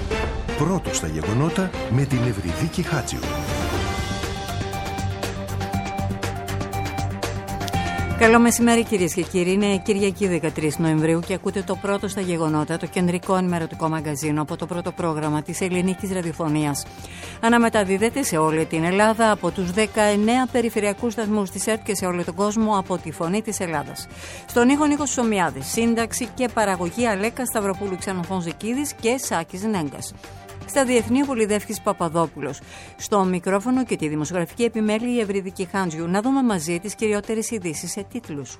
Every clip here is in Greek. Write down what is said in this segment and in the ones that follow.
Πρώτος στα γεγονότα με την Ευρυδίκη Χάτζιου. Καλό μεσημέρι κυρίες και κύριοι. Είναι Κυριακή 13 Νοεμβρίου και ακούτε το πρώτο στα γεγονότα, το κεντρικό ενημερωτικό μαγκαζίνο από το πρώτο πρόγραμμα της ελληνικής ραδιοφωνίας. Αναμεταδίδεται σε όλη την Ελλάδα από τους 19 περιφερειακούς σταθμούς της ΕΡΤ και σε όλο τον κόσμο από τη Φωνή της Ελλάδας. Στον ήχο Νίκος Σωμιάδης, σύνταξη και παραγωγή Αλέκα Σταυροπούλου, Ξενοφών Ζεκίδης και Σάκης Νέγκας. Στα διεθνή Πολυδεύκης Παπαδόπουλος. Στο μικρόφωνο και τη δημοσιογραφική επιμέλεια η Ευρυδίκη Χάντζιου. Να δούμε μαζί τις κυριότερες ειδήσεις σε τίτλους.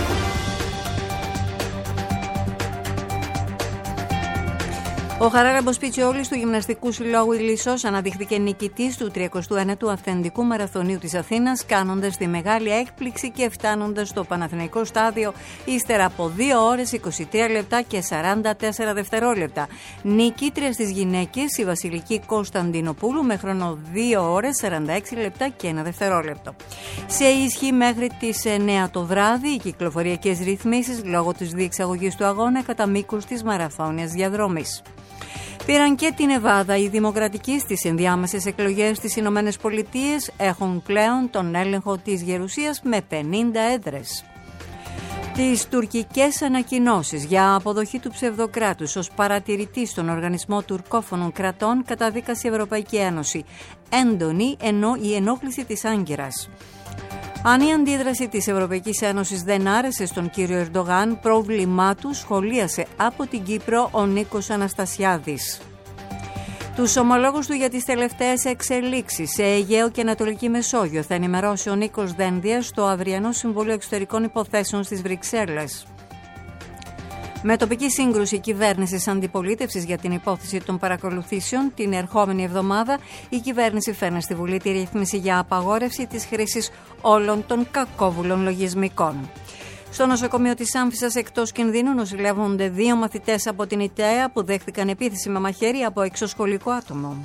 Ο Χαράλαμπος Πιτσιόλης του Γυμναστικού Συλλόγου Ηλισσός αναδείχθηκε νικητής του 39ου Αυθεντικού Μαραθωνίου της Αθήνας, κάνοντας τη μεγάλη έκπληξη και φτάνοντας στο Παναθηναϊκό στάδιο ύστερα από 2 ώρες 23 λεπτά και 44 δευτερόλεπτα. Νικήτρια στις γυναίκες η Βασιλική Κωνσταντινοπούλου με χρόνο 2 ώρες 46 λεπτά και 1 δευτερόλεπτο. Σε ισχύ μέχρι τις 9 το βράδυ οι κυκλοφοριακές ρυθμίσεις λόγω της διεξαγωγής του αγώνα κατά μήκος της μαραθώνιας διαδρομής. Πήραν και την Νεβάδα. Οι δημοκρατικοί στις ενδιάμεσες εκλογές στις Ηνωμένες Πολιτείες έχουν πλέον τον έλεγχο της Γερουσίας με 50 έδρες. Τις τουρκικές ανακοινώσεις για αποδοχή του ψευδοκράτους ως παρατηρητή στον Οργανισμό Τουρκόφωνων Κρατών καταδίκασε η Ευρωπαϊκή Ένωση. Έντονη ενώ η ενόχληση της Άγκυρας. Αν η αντίδραση της Ευρωπαϊκής Ένωσης δεν άρεσε στον κύριο Ερντογάν, πρόβλημά του σχολίασε από την Κύπρο ο Νίκος Αναστασιάδης. Τους ομολόγους του για τις τελευταίες εξελίξεις σε Αιγαίο και Ανατολική Μεσόγειο θα ενημερώσει ο Νίκος Δένδιας στο αυριανό Συμβούλιο Εξωτερικών Υποθέσεων στις Βρυξέλλες. Με τοπική σύγκρουση κυβέρνησης αντιπολίτευσης για την υπόθεση των παρακολουθήσεων, την ερχόμενη εβδομάδα η κυβέρνηση φέρνει στη Βουλή τη ρύθμιση για απαγόρευση της χρήσης όλων των κακόβουλων λογισμικών. Στο νοσοκομείο της Άμφισσας εκτός κινδύνου νοσηλεύονται 2 μαθητές από την ΙΤΕΑ που δέχτηκαν επίθεση με μαχαίρι από εξωσχολικό άτομο.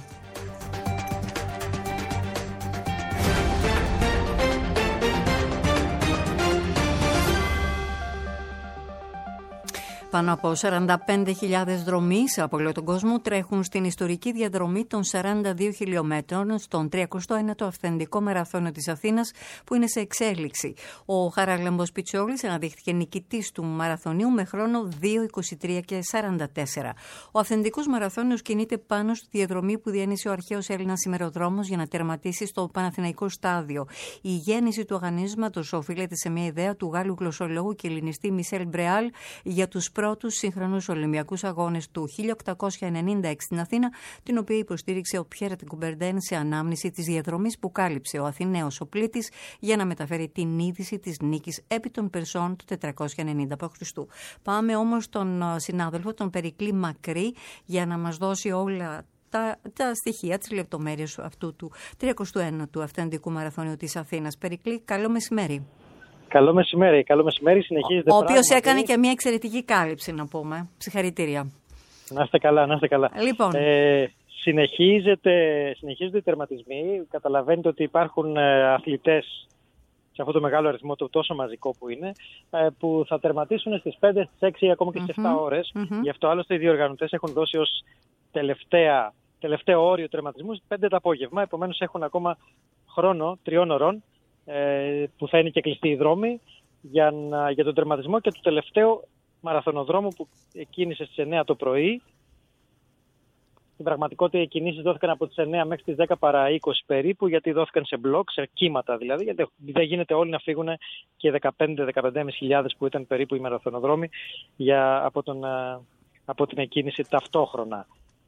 Πάνω από 45.000 δρομείς από όλο τον κόσμο τρέχουν στην ιστορική διαδρομή των 42 χιλιόμετρων στον 39ο Αυθεντικό Μαραθώνιο της Αθήνας που είναι σε εξέλιξη. Ο Χαράλαμπος Πιτσιόλης αναδείχθηκε νικητής του μαραθωνίου με χρόνο 2:23 και 44. Ο Αυθεντικός Μαραθώνιος κινείται πάνω στη διαδρομή που διένυσε ο αρχαίος Έλληνας ημεροδρόμος για να τερματίσει στο Παναθηναϊκό στάδιο. Η γέννηση του οργανίσματος οφείλεται σε μια ιδέα του Γάλλου γλωσσολόγου και ελληνιστή Μισελ Μπρεάλ για τους πρώτους σύγχρονους Ολυμπιακούς Αγώνες του 1896 στην Αθήνα, την οποία υποστήριξε ο Πιέρ Κουμπερντέν σε ανάμνηση της διαδρομής που κάλυψε ο Αθηναίος ο Πλήτης για να μεταφέρει την είδηση της νίκης επί των Περσών του 490 π.Χ. Πάμε όμως στον συνάδελφο, τον Περικλή Μακρύ, για να μας δώσει όλα τα στοιχεία, τις λεπτομέρειες αυτού του 31ου Αυθεντικού Μαραθωνίου της Αθήνας. Περικλή, καλό μεσημέρι. Καλό μεσημέρι, συνεχίζεται. Ο οποίος έκανε και μια εξαιρετική κάλυψη, να πούμε. Συγχαρητήρια. Να είστε καλά. Λοιπόν. Συνεχίζονται οι τερματισμοί. Καταλαβαίνετε ότι υπάρχουν αθλητές σε αυτό το μεγάλο αριθμό, το τόσο μαζικό που είναι, που θα τερματίσουν στις 5, στις 6 ή ακόμα και στις 7 ώρες. Γι' αυτό άλλωστε οι διοργανωτές έχουν δώσει ως τελευταίο όριο τερματισμού στις 5 το απόγευμα. Επομένως έχουν ακόμα χρόνο 3 ώρων που θα είναι και κλειστοί οι δρόμοι για τον τερματισμό και του τελευταίου μαραθωνοδρόμου που κίνησε στις 9 το πρωί. Στην πραγματικότητα οι κινήσεις δόθηκαν από τις 9 μέχρι τις 10 παρά 20 περίπου, γιατί δόθηκαν σε μπλοκ, σε κύματα δηλαδή, γιατί δεν γίνεται όλοι να φύγουν και 15.500 που ήταν περίπου οι μαραθωνοδρόμοι από την εκκίνηση ταυτόχρονα.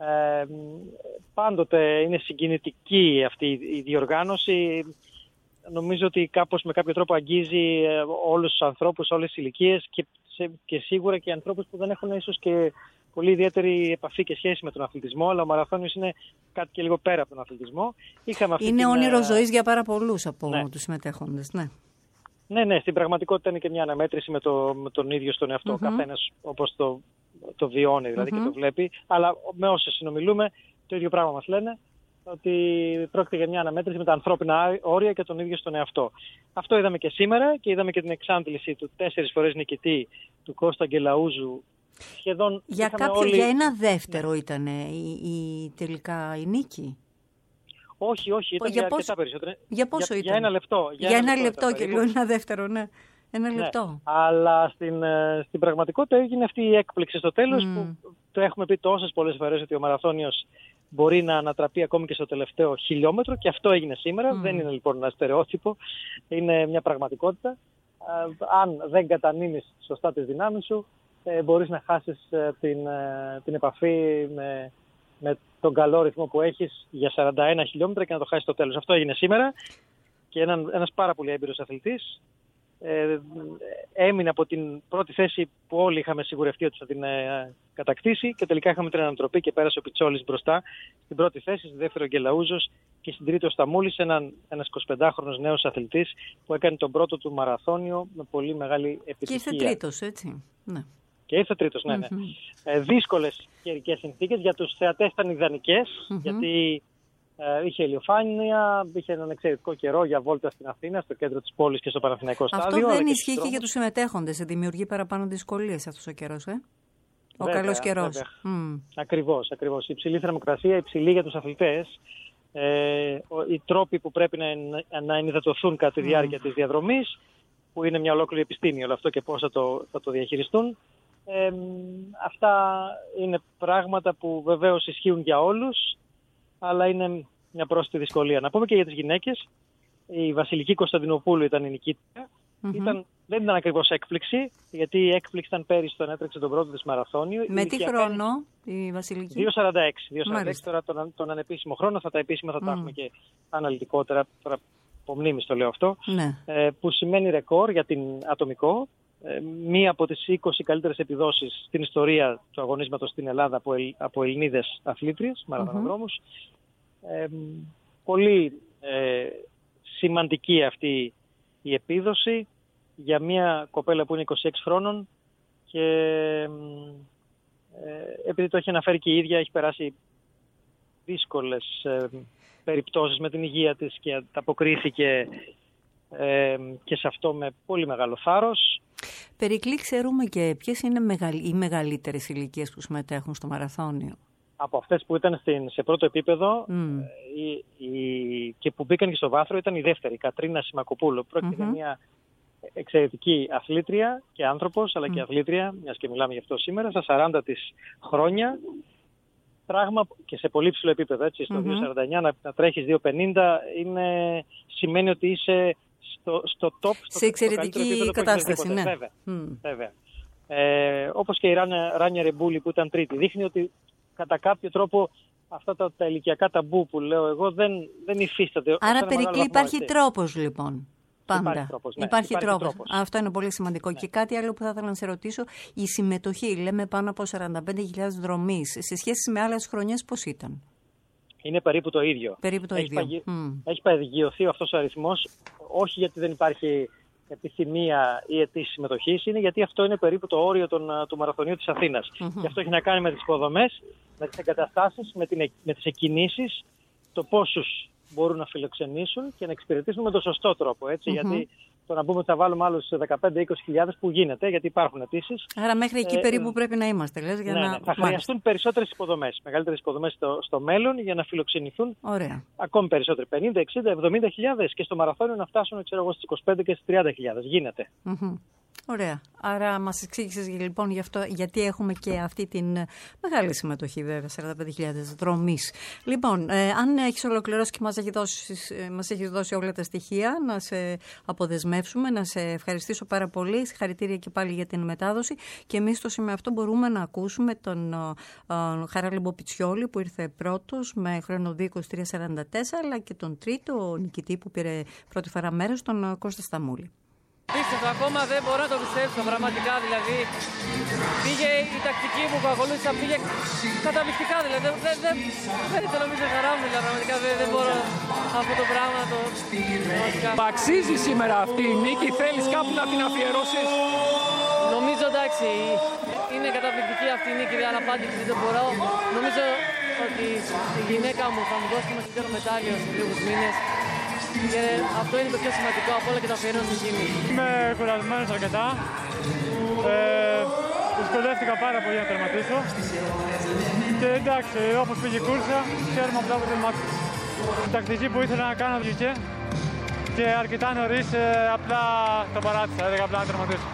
Πάντοτε είναι συγκινητική αυτή η διοργάνωση. Νομίζω ότι κάπως με κάποιο τρόπο αγγίζει όλους τους ανθρώπους, όλες τις ηλικίες και σίγουρα και ανθρώπους που δεν έχουν ίσως και πολύ ιδιαίτερη επαφή και σχέση με τον αθλητισμό, αλλά ο μαραθώνιος είναι κάτι και λίγο πέρα από τον αθλητισμό. Είναι όνειρο ζωής για πάρα πολλούς από τους συμμετέχοντες, ναι. Ναι, στην πραγματικότητα είναι και μια αναμέτρηση με τον ίδιο στον εαυτό. Ο καθένας όπως το βιώνει δηλαδή και το βλέπει, αλλά με όσους συνομιλούμε το ίδιο πράγμα μας λένε, ότι πρόκειται για μια αναμέτρηση με τα ανθρώπινα όρια και τον ίδιο στον εαυτό. Αυτό είδαμε και σήμερα και είδαμε και την εξάντληση του 4 φορές νικητή του Κώστα Γκελαούζου σχεδόν... Για ένα δεύτερο ήταν τελικά η νίκη. Όχι, ήταν για αρκετά περισσότερο. Για πόσο ήταν? Για ένα λεπτό. Για ένα λεπτό και λέω ένα δεύτερο, ναι. Ένα λεπτό. Αλλά στην πραγματικότητα έγινε αυτή η έκπληξη στο τέλος που το έχουμε πει τόσες πολλές φορές ότι ο μαραθώνιος μπορεί να ανατραπεί ακόμη και στο τελευταίο χιλιόμετρο και αυτό έγινε σήμερα. Δεν είναι λοιπόν ένα στερεότυπο, είναι μια πραγματικότητα. Αν δεν κατανείμεις σωστά τις δυνάμεις σου, μπορείς να χάσεις την επαφή με τον καλό ρυθμό που έχεις για 41 χιλιόμετρα και να το χάσεις στο τέλος. Αυτό έγινε σήμερα και ένας πάρα πολύ έμπειρος αθλητής έμεινε από την πρώτη θέση που όλοι είχαμε σιγουρευτεί ότι θα την κατακτήσει και τελικά είχαμε την ανατροπή και πέρασε ο Πιτσόλης μπροστά στην πρώτη θέση, στη δεύτερη ο Γκελαούζος και στην τρίτη ο Σταμούλης, ένας 25χρονος νέος αθλητής που έκανε τον πρώτο του μαραθώνιο με πολύ μεγάλη επιτυχία. Και ήρθε τρίτος, έτσι. Ναι. Και ήρθε τρίτος, ναι. Δύσκολες καιρικές συνθήκες, για τους θεατές ήταν ιδανικές, γιατί είχε ηλιοφάνεια, είχε έναν εξαιρετικό καιρό για βόλτα στην Αθήνα, στο κέντρο της πόλης και στο Παναθηναϊκό Στάδιο. Αυτό δεν ισχύει και για τους συμμετέχοντες, δημιουργεί παραπάνω δυσκολίες αυτός ο καιρός, ο καλός καιρός. Ακριβώς. Η υψηλή θερμοκρασία, υψηλή για τους αθλητές, οι τρόποι που πρέπει να ενυδατωθούν κατά τη διάρκεια της διαδρομής, που είναι μια ολόκληρη επιστήμη όλο αυτό και πώς θα το διαχειριστούν. Αυτά είναι πράγματα που βεβαίως ισχύουν για όλους, αλλά είναι μια πρόσθετη δυσκολία. Να πούμε και για τις γυναίκες. Η Βασιλική Κωνσταντινοπούλου ήταν η νικήτρια. Δεν ήταν ακριβώς έκπληξη, γιατί η έκπληξη ήταν πέρυσι όταν έτρεξε τον πρώτο της μαραθώνιο. Με τι χρόνο η Βασιλική? 2.46. Τώρα τον ανεπίσημο χρόνο, τα επίσημα θα τα έχουμε και αναλυτικότερα. Τώρα από μνήμης το λέω αυτό. Ναι. Που σημαίνει ρεκόρ για την ατομικό. Μία από τις 20 καλύτερες επιδόσεις στην ιστορία του αγωνίσματος στην Ελλάδα από Ελληνίδες αθλήτριες, μαραθωνοδρόμους. Πολύ σημαντική αυτή η επίδοση για μια κοπέλα που είναι 26 χρόνων και επειδή το έχει αναφέρει και η ίδια, έχει περάσει δύσκολες περιπτώσεις με την υγεία της και αποκρίθηκε και σε αυτό με πολύ μεγάλο θάρρος. Περικλή, ξέρουμε και ποιες είναι οι μεγαλύτερες ηλικίες που συμμετέχουν στο μαραθώνιο? Από αυτές που ήταν σε πρώτο επίπεδο και που μπήκαν και στο βάθρο ήταν η δεύτερη, η Κατρίνα Σιμακοπούλου. Πρόκειται για μια εξαιρετική αθλήτρια και άνθρωπος, αλλά και αθλήτρια, μιας και μιλάμε γι' αυτό σήμερα, στα 40 της χρόνια. Πράγμα και σε πολύ ψηλό επίπεδο, έτσι, στο 2.49 να τρέχεις 2.50 σημαίνει ότι είσαι στο top, σε εξαιρετική κατάσταση, ναι. Βέβαια. Όπως και η Ράνια Ρεμπούλη που ήταν τρίτη. Δείχνει ότι κατά κάποιο τρόπο αυτά τα ηλικιακά ταμπού που λέω εγώ δεν υφίστανται. Άρα, Περικλή, υπάρχει τρόπος λοιπόν. Πάντα. Υπάρχει τρόπος. Αυτό είναι πολύ σημαντικό. Ναι. Και κάτι άλλο που θα ήθελα να σε ρωτήσω, η συμμετοχή, λέμε πάνω από 45.000 δρομείς, σε σχέση με άλλες χρονιές πώς ήταν? Είναι περίπου το ίδιο. Έχει παγιωθεί αυτός ο αριθμός, όχι γιατί δεν υπάρχει επιθυμία ή αιτήσεις συμμετοχής, είναι γιατί αυτό είναι περίπου το όριο του μαραθωνίου της Αθήνας. Και αυτό έχει να κάνει με τις υποδομές, με τις εγκαταστάσεις, με τις εκκινήσεις, το πόσους μπορούν να φιλοξενήσουν και να εξυπηρετήσουν με τον σωστό τρόπο. Έτσι, γιατί το να πούμε ότι θα βάλουμε άλλους 15-20 που γίνεται, γιατί υπάρχουν αιτήσεις. Άρα μέχρι εκεί περίπου πρέπει να είμαστε, λες, για να... Θα χρειαστούν περισσότερες υποδομές, μεγαλύτερες υποδομές στο μέλλον για να φιλοξενηθούν. Ωραία. Ακόμη περισσότεροι, 50, 60, 70 χιλιάδες και στο μαραθώνιο να φτάσουν στις 25 και στις 30 χιλιάδες. Γίνεται. Ωραία. Άρα μας εξήγησες λοιπόν γι' αυτό, γιατί έχουμε και αυτή την μεγάλη συμμετοχή, βέβαια, 45.000 δρομείς. Λοιπόν, αν έχεις ολοκληρώσει και μας έχεις δώσει όλα τα στοιχεία, να σε αποδεσμεύσουμε, να σε ευχαριστήσω πάρα πολύ. Συγχαρητήρια και πάλι για την μετάδοση. Και εμείς στο σημείο αυτό μπορούμε να ακούσουμε τον Χαράλαμπο Πιτσιόλη που ήρθε πρώτος με χρόνο 2:23:44, αλλά και τον τρίτο νικητή που πήρε πρώτη φορά μέρος, τον Κώστα Σταμούλη. Πίστευτο, ακόμα δεν μπορώ να το πιστέψω, πραγματικά δηλαδή. Πήγε η τακτική που ακολούθησα, πήγε καταπληκτικά δηλαδή. Δεν ήθελα να μην σε χαρά μου, πραγματικά δεν μπορώ αυτό το πράγμα να το... Αξίζει σήμερα αυτή η νίκη, θέλεις κάπου να την αφιερώσεις? Νομίζω εντάξει, είναι καταπληκτική αυτή η νίκη, αλλά πάντα δεν μπορώ. Νομίζω ότι η γυναίκα μου θα μου δώσει το μεσητέρο μετάλλιο σε λίγους μήνες. Και αυτό είναι το πιο σημαντικό από όλα και τα αφιερώνω σε εκείνη. Είμαι κουρασμένος αρκετά. Δυσκολεύτηκα πάρα πολύ να τερματίσω. Και εντάξει, όπως πήγε η κούρσα, ξέρουμε από το αποτέλεσμα. Η τακτική που ήθελα να κάνω βγήκε και αρκετά νωρίς απλά το παράτησα, έλεγα απλά να τερματίσω.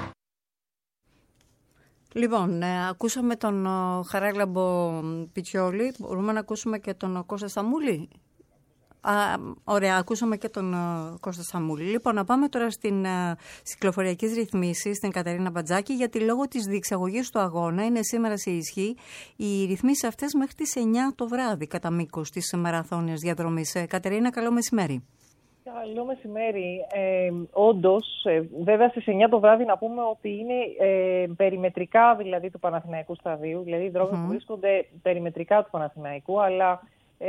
Λοιπόν, ακούσαμε τον Χαράλαμπο Πιτσιόλη, μπορούμε να ακούσουμε και τον Κώστα Σταμούλη. Ωραία, ακούσαμε και τον Κώστα Σταμούλη. Λοιπόν, να πάμε τώρα στις κυκλοφοριακές ρυθμίσεις, στην Κατερίνα Μπατζάκη, γιατί λόγω της διεξαγωγής του αγώνα είναι σήμερα σε ισχύ οι ρυθμίσεις αυτές μέχρι τις 9 το βράδυ κατά μήκος της μαραθώνιας διαδρομής. Κατερίνα, καλό μεσημέρι. Καλό μεσημέρι. Όντως, βέβαια στις 9 το βράδυ να πούμε ότι είναι περιμετρικά δηλαδή του Παναθηναϊκού σταδίου, δηλαδή οι δρόμοι που βρίσκονται περιμετρικά του Παναθηναϊκού, αλλά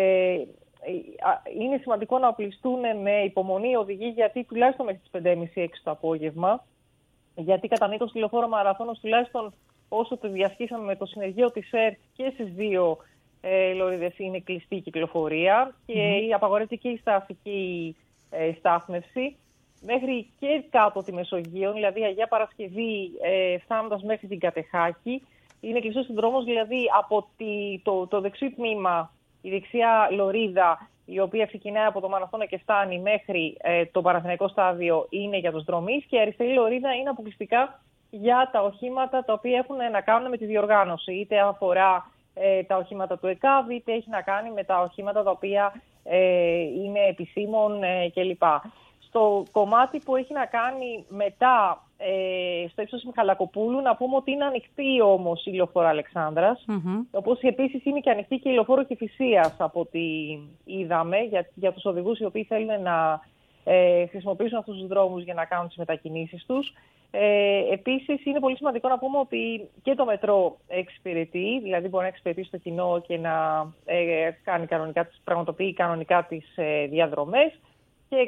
είναι σημαντικό να οπλιστούν με υπομονή οι οδηγοί, γιατί τουλάχιστον μέχρι τις 5.30-6 το απόγευμα, γιατί κατά μήκος τηλεφόρο μαραθώνος, τουλάχιστον όσο το διασχίσαμε με το συνεργείο της ΕΡΤ και στις δύο λωρίδες είναι κλειστή η κυκλοφορία και απαγορεύεται και η στάση και η στάθμευση. Μέχρι και κάτω τη Μεσογείο, δηλαδή Αγία Παρασκευή φτάνοντας μέχρι την Κατεχάκη, είναι κλειστός ο δρόμος, δηλαδή από το δεξί τμήμα, η δεξιά λωρίδα, η οποία ξεκινάει από το Μαραθώνα και φτάνει μέχρι το Παναθηναϊκό στάδιο, είναι για τους δρομείς, και η αριστερή λωρίδα είναι αποκλειστικά για τα οχήματα τα οποία έχουν να κάνουν με τη διοργάνωση. Είτε αφορά τα οχήματα του ΕΚΑΒ, είτε έχει να κάνει με τα οχήματα τα οποία είναι επισήμων κλπ. Στο κομμάτι που έχει να κάνει μετά στο ύψος Μιχαλακοπούλου, να πούμε ότι είναι ανοιχτή όμως η λεωφόρο Αλεξάνδρας, όπως επίσης είναι και ανοιχτή και η λεωφόρο Κηφισίας, από ό,τι είδαμε, για τους οδηγούς οι οποίοι θέλουν να χρησιμοποιήσουν αυτούς τους δρόμους για να κάνουν τις μετακινήσεις τους. Επίσης είναι πολύ σημαντικό να πούμε ότι και το μετρό εξυπηρετεί, δηλαδή μπορεί να εξυπηρετεί στο κοινό και να κάνει πραγματοποιεί κανονικά τις διαδρομές, και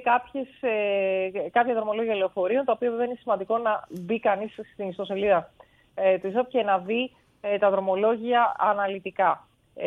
κάποια δρομολόγια λεωφορείων, τα οποία βέβαια είναι σημαντικό να μπει κανείς στην ιστοσελίδα του ΙΣΟΠ και να δει τα δρομολόγια αναλυτικά.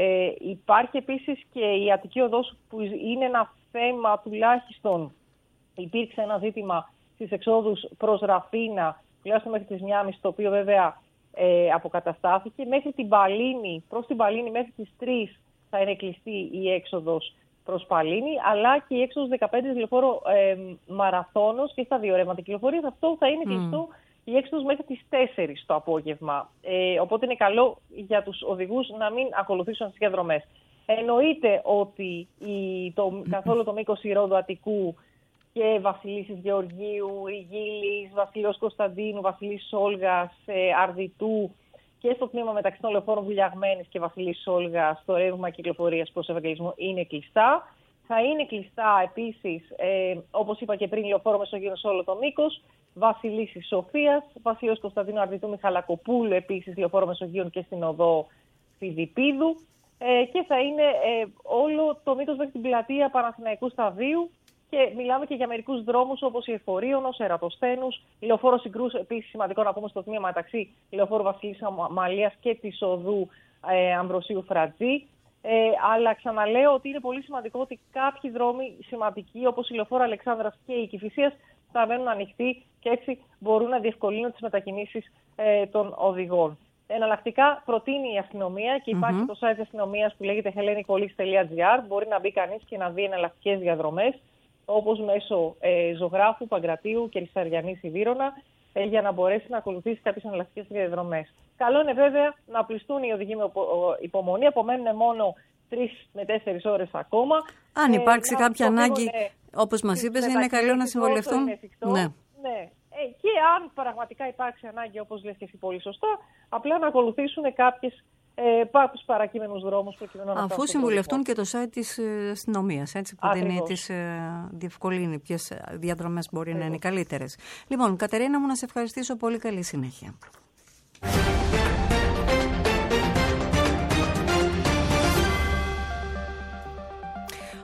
Υπάρχει επίσης και η Αττική Οδός, που είναι ένα θέμα, τουλάχιστον υπήρξε ένα ζήτημα στις εξόδους προς Ραφίνα, τουλάχιστον μέχρι τις 1.30, το οποίο βέβαια αποκαταστάθηκε. Μέχρι την Παλίνη, προς την Παλίνη μέχρι τις 3 θα είναι κλειστή η έξοδος προς Παλίνη, αλλά και η έξοδος 15 τηλεφόρο Μαραθώνος και στα δύο ρεύματα κυκλοφορίας. Αυτό θα είναι κλειστό η έξοδος μέχρι τις 4 το απόγευμα. Οπότε είναι καλό για τους οδηγούς να μην ακολουθήσουν τις διαδρομές. Εννοείται ότι καθόλου το μήκος Ηρόδου Αττικού και Βασιλίσσης Γεωργίου, Ριγίλης, Βασιλιός Κωνσταντίνου, Βασιλίσσης Όλγας, Αρδιτού, και στο τμήμα μεταξύ των λεωφόρων Βουλιαγμένης και Βασιλίσσης Όλγας, στο ρεύμα κυκλοφορίας προς Ευαγγελισμό είναι κλειστά. Θα είναι κλειστά επίσης, όπως είπα και πριν, λεωφόρο Μεσογείων σε όλο το μήκος, Βασιλίσσης Σοφίας, Βασιλιός Κωνσταντίνου, Αρδιτού, Μιχαλακοπούλου, επίσης λεωφόρο Μεσογείων και στην οδό Φιδιπίδου. Και θα είναι όλο το μήκος μέχρι την πλατεία Παναθηναϊκού σταδίου. Και μιλάμε και για μερικούς δρόμους όπως η Εφορίωνος, Ερατοσθένους, η λεωφόρο Συγκρούς, επίσης σημαντικό να πούμε στο τμήμα μεταξύ λεωφόρου Βασιλίσσης Αμαλίας και της οδού Αμβροσίου Φρατζή. Αλλά ξαναλέω ότι είναι πολύ σημαντικό ότι κάποιοι δρόμοι σημαντικοί, όπως η λεωφόρο Αλεξάνδρας και η Κηφισίας, θα μένουν ανοιχτοί και έτσι μπορούν να διευκολύνουν τις μετακινήσεις των οδηγών. Εναλλακτικά προτείνει η αστυνομία και υπάρχει το site της αστυνομίας που λέγεται hellenicpolice.gr. Μπορεί να μπει κανείς και να δει εναλλακτικές διαδρομές, όπως μέσω Ζωγράφου, Παγκρατίου και Ρισταριανής Ιδήρωνα, για να μπορέσει να ακολουθήσει κάποιες εναλλακτικές διαδρομές. Καλό είναι βέβαια να πληστούν οι οδηγοί με υπομονή, απομένουν μόνο 3 με 4 ώρες ακόμα. Αν υπάρξει κάποια ανάγκη, όπως μας είπες, είναι καλό να συμβολευτούν. Ναι. Και αν πραγματικά υπάρξει ανάγκη, όπως λες και εσύ πολύ σωστά, απλά να ακολουθήσουν τους παρακείμενους δρόμους. Αφού συμβουλευτούν και το site της αστυνομίας, έτσι, που τις διευκολύνει ποιες διαδρομές μπορεί να είναι καλύτερες. Λοιπόν, Κατερίνα μου, να σε ευχαριστήσω πολύ. Καλή συνέχεια.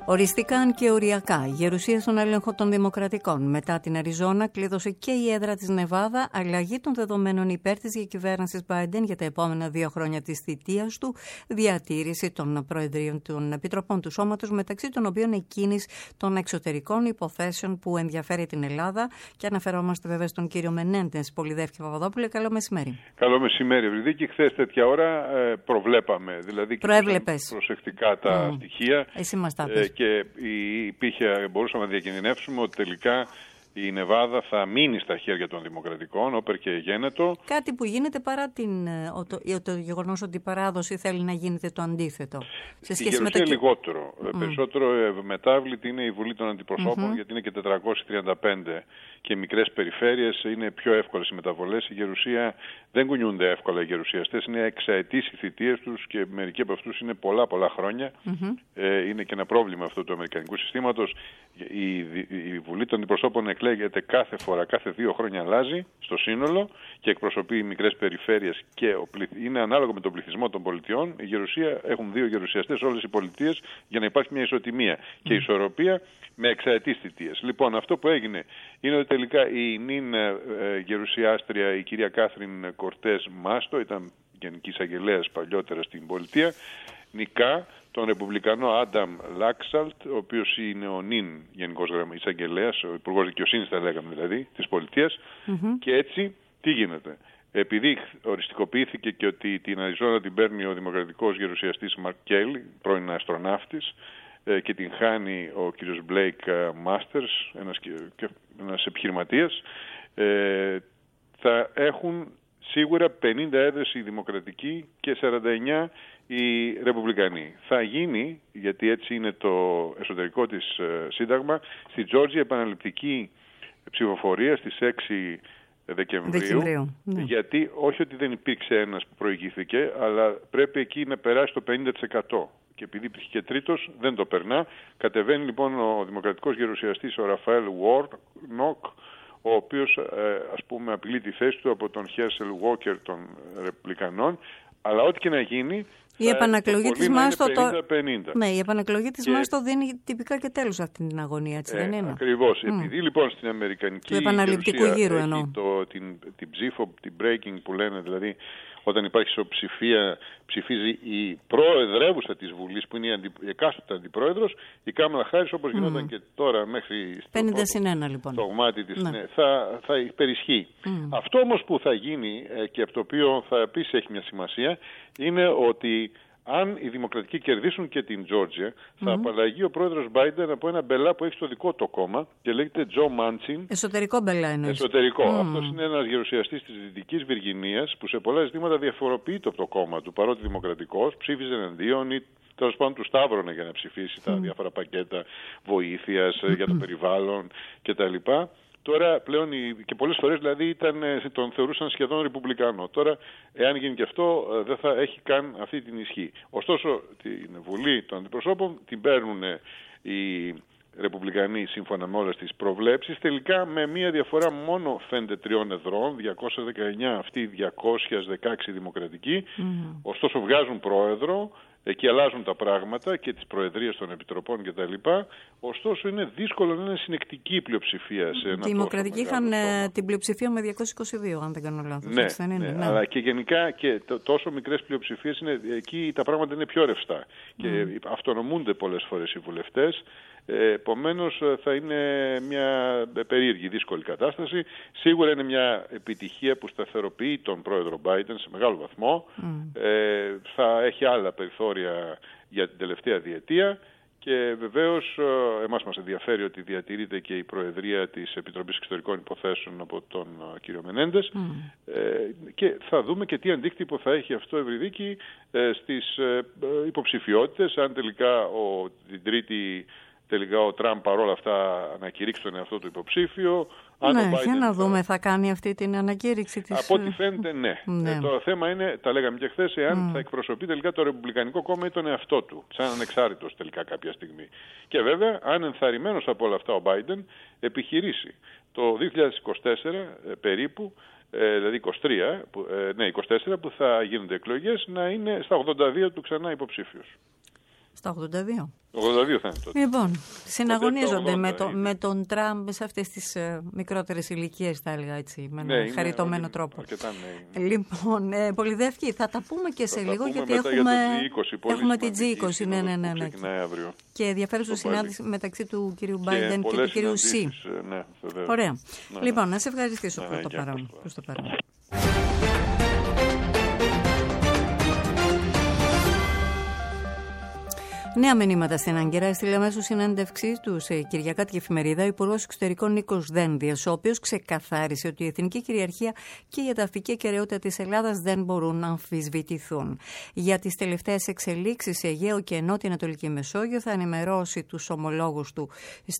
Οριστικάν και οριακά, η γερουσία στον έλεγχο των Δημοκρατικών. Μετά την Αριζόνα, κλείδωσε και η έδρα της Νεβάδα, αλλαγή των δεδομένων υπέρ της διακυβέρνησης Biden για τα επόμενα 2 χρόνια της θητείας του, διατήρηση των προεδρίων των επιτροπών του σώματος, μεταξύ των οποίων εκείνης των εξωτερικών υποθέσεων που ενδιαφέρει την Ελλάδα. Και αναφερόμαστε βέβαια στον κύριο Μενέντες. Πολυδεύκη Παπαδόπουλε, καλό μεσημέρι. Καλό μεσημέρι, Ευρυδίκη. Χθες τέτοια ώρα προβλέπαμε, δηλαδή προσεκτικά τα στοιχεία. Εσύ μας τα και μπορούσαμε να διακινδυνεύσουμε ότι τελικά η Νεβάδα θα μείνει στα χέρια των Δημοκρατικών, όπερ και γένετο. Κάτι που γίνεται παρά το γεγονός ότι η παράδοση θέλει να γίνεται το αντίθετο. Σε σχέση με το λιγότερο. Περισσότερο μετάβλητη είναι η Βουλή των Αντιπροσώπων, γιατί είναι και 435 και μικρές περιφέρειες, είναι πιο εύκολες οι μεταβολές. Η γερουσία δεν κουνιούνται εύκολα οι γερουσιαστές, είναι εξαετής οι θητείες τους και μερικοί από αυτούς είναι πολλά χρόνια. Είναι και ένα πρόβλημα αυτό του αμερικανικού συστήματος. Η Βουλή των Αντιπροσώπων εκλέγεται κάθε φορά, κάθε 2 χρόνια αλλάζει στο σύνολο και εκπροσωπεί μικρές περιφέρειες και είναι ανάλογο με τον πληθυσμό των πολιτιών. Η γερουσία έχουν 2 γερουσιαστές όλες οι πολιτείες για να υπάρχει μια ισοτιμία και ισορροπία με εξαετής θητείες. Λοιπόν, αυτό που έγινε είναι ότι τελικά η νυν γερουσιάστρια, η κυρία Κάθριν Κορτές Μάστο, ήταν γενική εισαγγελέας παλιότερα στην πολιτεία, νικά τον ρεπουμπλικανό Άνταμ Λάξαλτ, ο οποίος είναι ο νυν γενικός εισαγγελέας, ο υπουργός δικαιοσύνης θα λέγαμε δηλαδή, της πολιτείας. Και έτσι τι γίνεται. Επειδή οριστικοποιήθηκε και ότι την Αριζόνα την παίρνει ο δημοκρατικός γερουσιαστής Μαρκ Κέλλι, πρώην αστροναύτης, και την χάνει ο κύριος Μπλέικ Μάστερς, ένας επιχειρηματίας, θα έχουν σίγουρα 50 έδρες οι δημοκρατικοί και 49 οι ρεπουμπλικανοί. Θα γίνει, γιατί έτσι είναι το εσωτερικό της σύνταγμα, στη Τζόρτζια επαναληπτική ψηφοφορία στις 6 Δεκεμβρίου. Γιατί όχι ότι δεν υπήρξε ένας που προηγήθηκε, αλλά πρέπει εκεί να περάσει το 50%. Και επειδή υπήρχε και τρίτος, δεν το περνά. Κατεβαίνει λοιπόν ο δημοκρατικός γερουσιαστής, ο Ραφαέλ Βόρνοκ, ο οποίος απειλεί τη θέση του από τον Χέρσελ Βόκερ των Ρεπουμπλικανών. Αλλά ό,τι και να γίνει, η επανακλογή της Μάστο η επανακλογή της Μάστο δίνει τυπικά και τέλος αυτή την αγωνία, έτσι δεν είναι? Ακριβώς. Επειδή λοιπόν στην αμερικανική επαναληπτικού γύρου την ψήφο, την breaking που λένε, δηλαδή όταν υπάρχει ισοψηφία, ψηφίζει η προεδρεύουσα της Βουλής, που είναι η εκάστοτε αντιπρόεδρος, η Κάμαλα Χάρις, όπως γινόταν και τώρα μέχρι στο κομμάτι της, θα υπερισχύει. Αυτό όμως που θα γίνει και από το οποίο θα επίσης έχει μια σημασία, είναι ότι αν οι δημοκρατικοί κερδίσουν και την Τζόρτζια, θα απαλλαγεί ο πρόεδρος Biden από ένα μπελά που έχει στο δικό του κόμμα και λέγεται Τζο Μάντσιν. Εσωτερικό μπελά εννοείς? Εσωτερικό. Αυτός είναι ένας γερουσιαστής της Δυτικής Βιργινίας που σε πολλά ζητήματα διαφοροποιείται από το κόμμα του, παρότι δημοκρατικός, ψήφιζε εναντίον ή τέλος πάντων του σταύρωνε για να ψηφίσει τα διάφορα πακέτα βοήθειας για το περιβάλλον κτλ. Τώρα πλέον και πολλές φορές δηλαδή τον θεωρούσαν σχεδόν ρεπουμπλικάνο. Τώρα, εάν γίνει και αυτό, δεν θα έχει καν αυτή την ισχύ. Ωστόσο, την Βουλή των Αντιπροσώπων την παίρνουν οι ρεπουμπλικανοί σύμφωνα με όλες τις προβλέψεις. Τελικά με μία διαφορά μόνο φαίνεται 3 εδρών, 219 αυτοί, 216 δημοκρατικοί. Ωστόσο βγάζουν πρόεδρο. Εκεί αλλάζουν τα πράγματα και τις προεδρίες των επιτροπών κτλ. Ωστόσο είναι δύσκολο να είναι συνεκτική η πλειοψηφία σε ένα. Οι δημοκρατικοί είχαν την πλειοψηφία με 222, αν δεν κάνω λάθος. Ναι. Αλλά και γενικά και τόσο μικρές πλειοψηφίες είναι, εκεί τα πράγματα είναι πιο ρευστά και αυτονομούνται πολλές φορές οι βουλευτές. Επομένως θα είναι μια περίεργη, δύσκολη κατάσταση. Σίγουρα είναι μια επιτυχία που σταθεροποιεί τον πρόεδρο Biden σε μεγάλο βαθμό. Θα έχει άλλα περιθώρια για την τελευταία διετία και βεβαίως εμάς μας ενδιαφέρει ότι διατηρείται και η προεδρία της Επιτροπής Εξωτερικών Υποθέσεων από τον κύριο Μενέντες και θα δούμε και τι αντίκτυπο θα έχει αυτό, Ευρυδίκη, στις υποψηφιότητες, αν τελικά την Τρίτη ο Τραμπ παρόλα αυτά ανακηρύξει τον εαυτό του υποψήφιο. Για να δούμε, θα κάνει αυτή την ανακήρυξη της. Από ό,τι φαίνεται, ναι. Το θέμα είναι, τα λέγαμε και χθες, εάν θα εκπροσωπεί τελικά το Ρεπουμπλικανικό κόμμα ή τον εαυτό του, σαν ανεξάρτητος τελικά κάποια στιγμή. Και βέβαια, αν ενθαρρυμένος από όλα αυτά ο Biden επιχειρήσει το 2024 περίπου, δηλαδή 24 που θα γίνονται εκλογές, να είναι στα 82 του ξανά υποψήφιος. Στα 82. 82 θα είναι τότε. Λοιπόν, συναγωνίζονται με τον Τραμπ σε αυτές τις μικρότερες ηλικίες, θα έλεγα έτσι, με ένα χαριτωμένο τρόπο. Αρκετά, Λοιπόν, Πολυδεύκη, θα τα πούμε και σε λίγο, γιατί έχουμε τη G20. Ναι. Και ενδιαφέρουσα συνάντηση μεταξύ του κυρίου Μπάιντεν και του κυρίου Σι. Ναι, ωραία. Λοιπόν, να σε ευχαριστήσω προς το παρόν. Νέα μηνύματα στην Άγκυρα. Έστειλε μέσω συνέντευξή του σε Κυριακάτικη Εφημερίδα ο Υπουργός Εξωτερικών Νίκος Δένδιας, ο οποίος ξεκαθάρισε ότι η εθνική κυριαρχία και η εδαφική ακεραιότητα της Ελλάδας δεν μπορούν να αμφισβητηθούν. Για τις τελευταίες εξελίξεις σε Αιγαίο και Νότια Ανατολική Μεσόγειο θα ενημερώσει τους ομολόγους του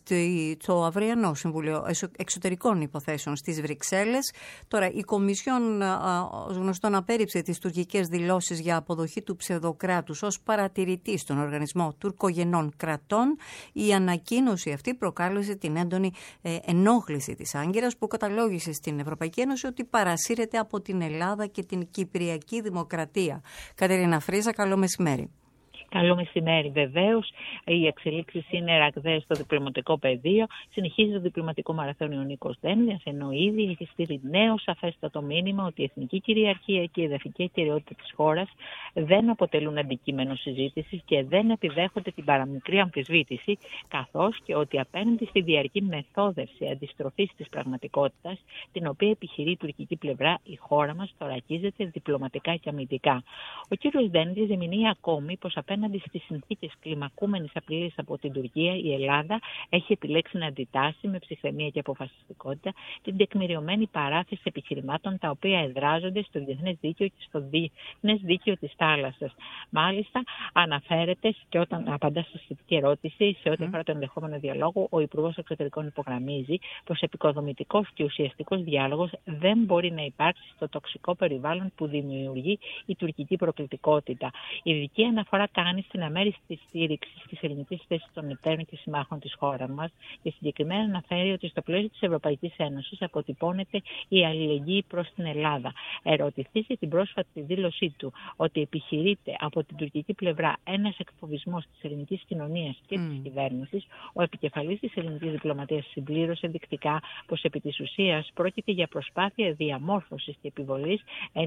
στο αυριανό Συμβούλιο Εξωτερικών Υποθέσεων στις Βρυξέλλες. Τώρα, η Κομισιόν, ως γνωστόν, απέρριψε τις τουρκικές δηλώσεις για αποδοχή του ψευδοκράτους ως παρατηρητή στον οργανισμό τουρκογενών κρατών. Η ανακοίνωση αυτή προκάλεσε την έντονη ενόχληση της Άγκυρας, που καταλόγησε στην Ευρωπαϊκή Ένωση ότι παρασύρεται από την Ελλάδα και την Κυπριακή Δημοκρατία. Κατερίνα Φρίζα, καλό μεσημέρι. Καλό μεσημέρι. Βεβαίως, οι εξελίξεις είναι ραγδαίες στο διπλωματικό πεδίο. Συνεχίζει το διπλωματικό μαραθώνιο ο Νίκος Δένδιας, ενώ ήδη έχει στείλει νέο σαφέστατο μήνυμα ότι η εθνική κυριαρχία και η εδαφική ακεραιότητα της χώρας δεν αποτελούν αντικείμενο συζήτησης και δεν επιδέχονται την παραμικρή αμφισβήτηση, καθώς και ότι απέναντι στη διαρκή μεθόδευση αντιστροφής της πραγματικότητας, την οποία επιχειρεί η τουρκική πλευρά, η χώρα μας θωρακίζεται διπλωματικά και αμυντικά. Ο κ. Δένδιας zemηνύει ακόμη πως απέναντι στις συνθήκες κλιμακούμενης απειλής από την Τουρκία, η Ελλάδα έχει επιλέξει να αντιτάσει με ψυχραιμία και αποφασιστικότητα την τεκμηριωμένη παράθεση επιχειρημάτων, τα οποία εδράζονται στο διεθνές δίκαιο και στο διεθνές δίκαιο της θάλασσας. Μάλιστα, αναφέρεται και όταν απαντά στη σχετική ερώτηση σε ό,τι αφορά το ενδεχόμενο διαλόγου, ο Υπουργός Εξωτερικών υπογραμμίζει πως επικοδομητικός και ουσιαστικός διάλογος δεν μπορεί να υπάρξει στο τοξικό περιβάλλον που δημιουργεί η τουρκική προκλητικότητα. Η ειδική αναφορά κάνει στην αμέριστη στήριξη της ελληνικής θέσης των εταίρων και συμμάχων της χώρας μας και συγκεκριμένα αναφέρει ότι στο πλαίσιο της Ευρωπαϊκής Ένωσης αποτυπώνεται η αλληλεγγύη προς την Ελλάδα. Ερωτηθεί για την πρόσφατη δήλωσή του ότι επιχειρείται από την τουρκική πλευρά ένας εκφοβισμός της ελληνικής κοινωνίας και της κυβέρνησης, ο επικεφαλής της ελληνικής διπλωματίας συμπλήρωσε ενδεικτικά πως επί της ουσίας πρόκειται για προσπάθεια διαμόρφωσης και επιβολής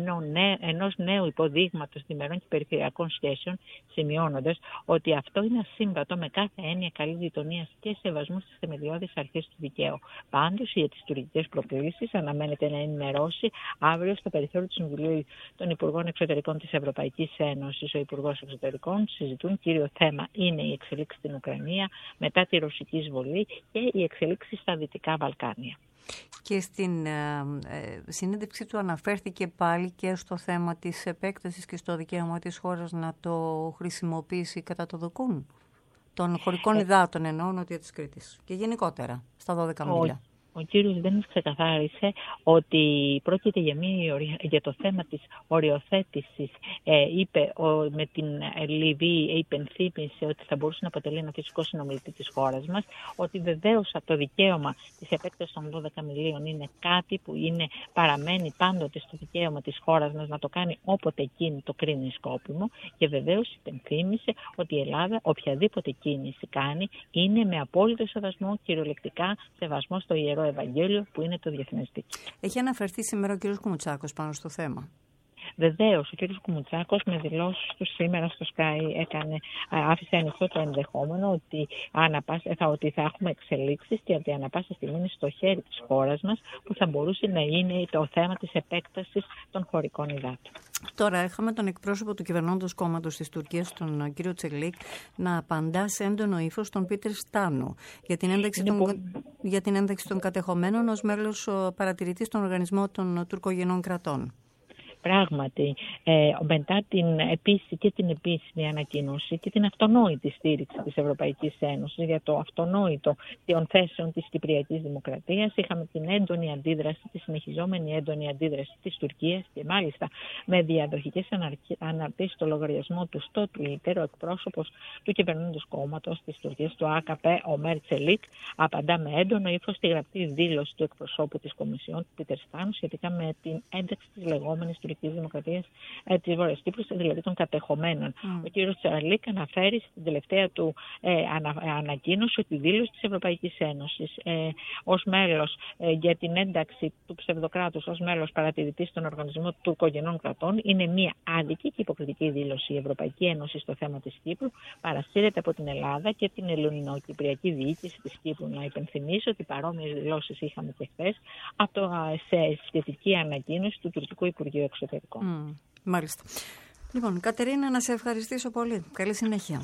ενός νέου υποδείγματος διμερών και περιφερειακών σχέσεων, σημειώνοντας ότι αυτό είναι ασύμβατο με κάθε έννοια καλής γειτονίας και σεβασμού στις θεμελιώδεις αρχές του δικαίου. Πάντως, για τις τουρκικές προκλήσεις αναμένεται να ενημερώσει αύριο στο περιθώριο του Συμβουλίου των Υπουργών Εξωτερικών της Ευρωπαϊκής Ένωσης. Ο Υπουργός Εξωτερικών συζητούν κύριο θέμα είναι η εξελίξη στην Ουκρανία μετά τη ρωσική εισβολή και η εξελίξη στα Δυτικά Βαλκάνια. Και στην συνέντευξή του αναφέρθηκε πάλι και στο θέμα της επέκτασης και στο δικαίωμα της χώρας να το χρησιμοποιήσει κατά το δοκούν των χωρικών υδάτων, εννοώ Νότια της Κρήτης και γενικότερα στα 12 μίλια. Ο κύριος Δένδιας ξεκαθάρισε ότι πρόκειται για το θέμα της οριοθέτησης. Είπε με την Λιβύη, υπενθύμησε ότι θα μπορούσε να αποτελεί ένα φυσικό συνομιλητή της χώρας μας, ότι βεβαίως το δικαίωμα της επέκτασης των 12 μιλίων είναι κάτι που παραμένει πάντοτε στο δικαίωμα της χώρας μας να το κάνει όποτε εκείνη το κρίνει σκόπιμο, και βεβαίως υπενθύμησε ότι η Ελλάδα οποιαδήποτε κίνηση κάνει είναι με απόλυτο σεβασμό, κυριολεκτικά σεβασμό στο Ιερό Ευαγγέλιο που είναι το διεθνές δίκαιο. Έχει αναφερθεί σήμερα ο κ. Κουμουτσάκος πάνω στο θέμα. Βεβαίως, ο κ. Κουμουτσάκος με δηλώσεις του σήμερα στο Sky άφησε ανοιχτό το ενδεχόμενο ότι θα έχουμε εξελίξεις και ότι ανά πάσα στιγμή είναι στο χέρι της χώρας μας που θα μπορούσε να είναι το θέμα της επέκτασης των χωρικών υδάτων. Τώρα είχαμε τον εκπρόσωπο του κυβερνώντος κόμματος της Τουρκίας, τον κύριο Τσελίκ, να απαντά σε έντονο ύφος στον Πίτερ Στάνο για την ένταξη των κατεχομένων ως μέλος παρατηρητής στον Οργανισμό των Τουρκογενών Κρατών. Πράγματι, μετά την επίσημη ανακοίνωση και την αυτονόητη στήριξη της Ευρωπαϊκής Ένωσης για το αυτονόητο των θέσεων της Κυπριακής Δημοκρατίας, είχαμε την έντονη αντίδραση, τη συνεχιζόμενη έντονη αντίδραση της Τουρκίας και μάλιστα με διαδοχικές αναρτήσεις στο λογαριασμό του στο Twitter, ο εκπρόσωπος του κυβερνώντος κόμματος της Τουρκίας, του ΑΚΠ, ο Μέρ Τσελίκ, απαντά με έντονο ύφος στη γραπτή δήλωση του εκπροσώπου της Κομισιόν, του Πίτερ Στάνο, σχετικά με την ένταξη της λεγόμενης τουρκικής Κυπριακής Δημοκρατίας της Βόρειας Κύπρου, δηλαδή των κατεχομένων. Ο κ. Τσαρλίκ αναφέρει στην τελευταία του ανακοίνωση ότι η δήλωση της Ευρωπαϊκής Ένωσης ως μέλος για την ένταξη του ψευδοκράτους ως μέλος παρατηρητή στον Οργανισμό Τουρκογενών Κρατών είναι μια άδικη και υποκριτική δήλωση. Η Ευρωπαϊκή Ένωση στο θέμα της Κύπρου παρασύρεται από την Ελλάδα και την ελληνοκυπριακή διοίκηση της Κύπρου. Να υπενθυμίσω ότι παρόμοιες δηλώσεις είχαμε και χθες σε σχετική ανακοίνωση του Τουρκικού Υπουργείου Εξωτερικών. Μάλιστα. Λοιπόν, Κατερίνα, να σε ευχαριστήσω πολύ. Καλή συνέχεια.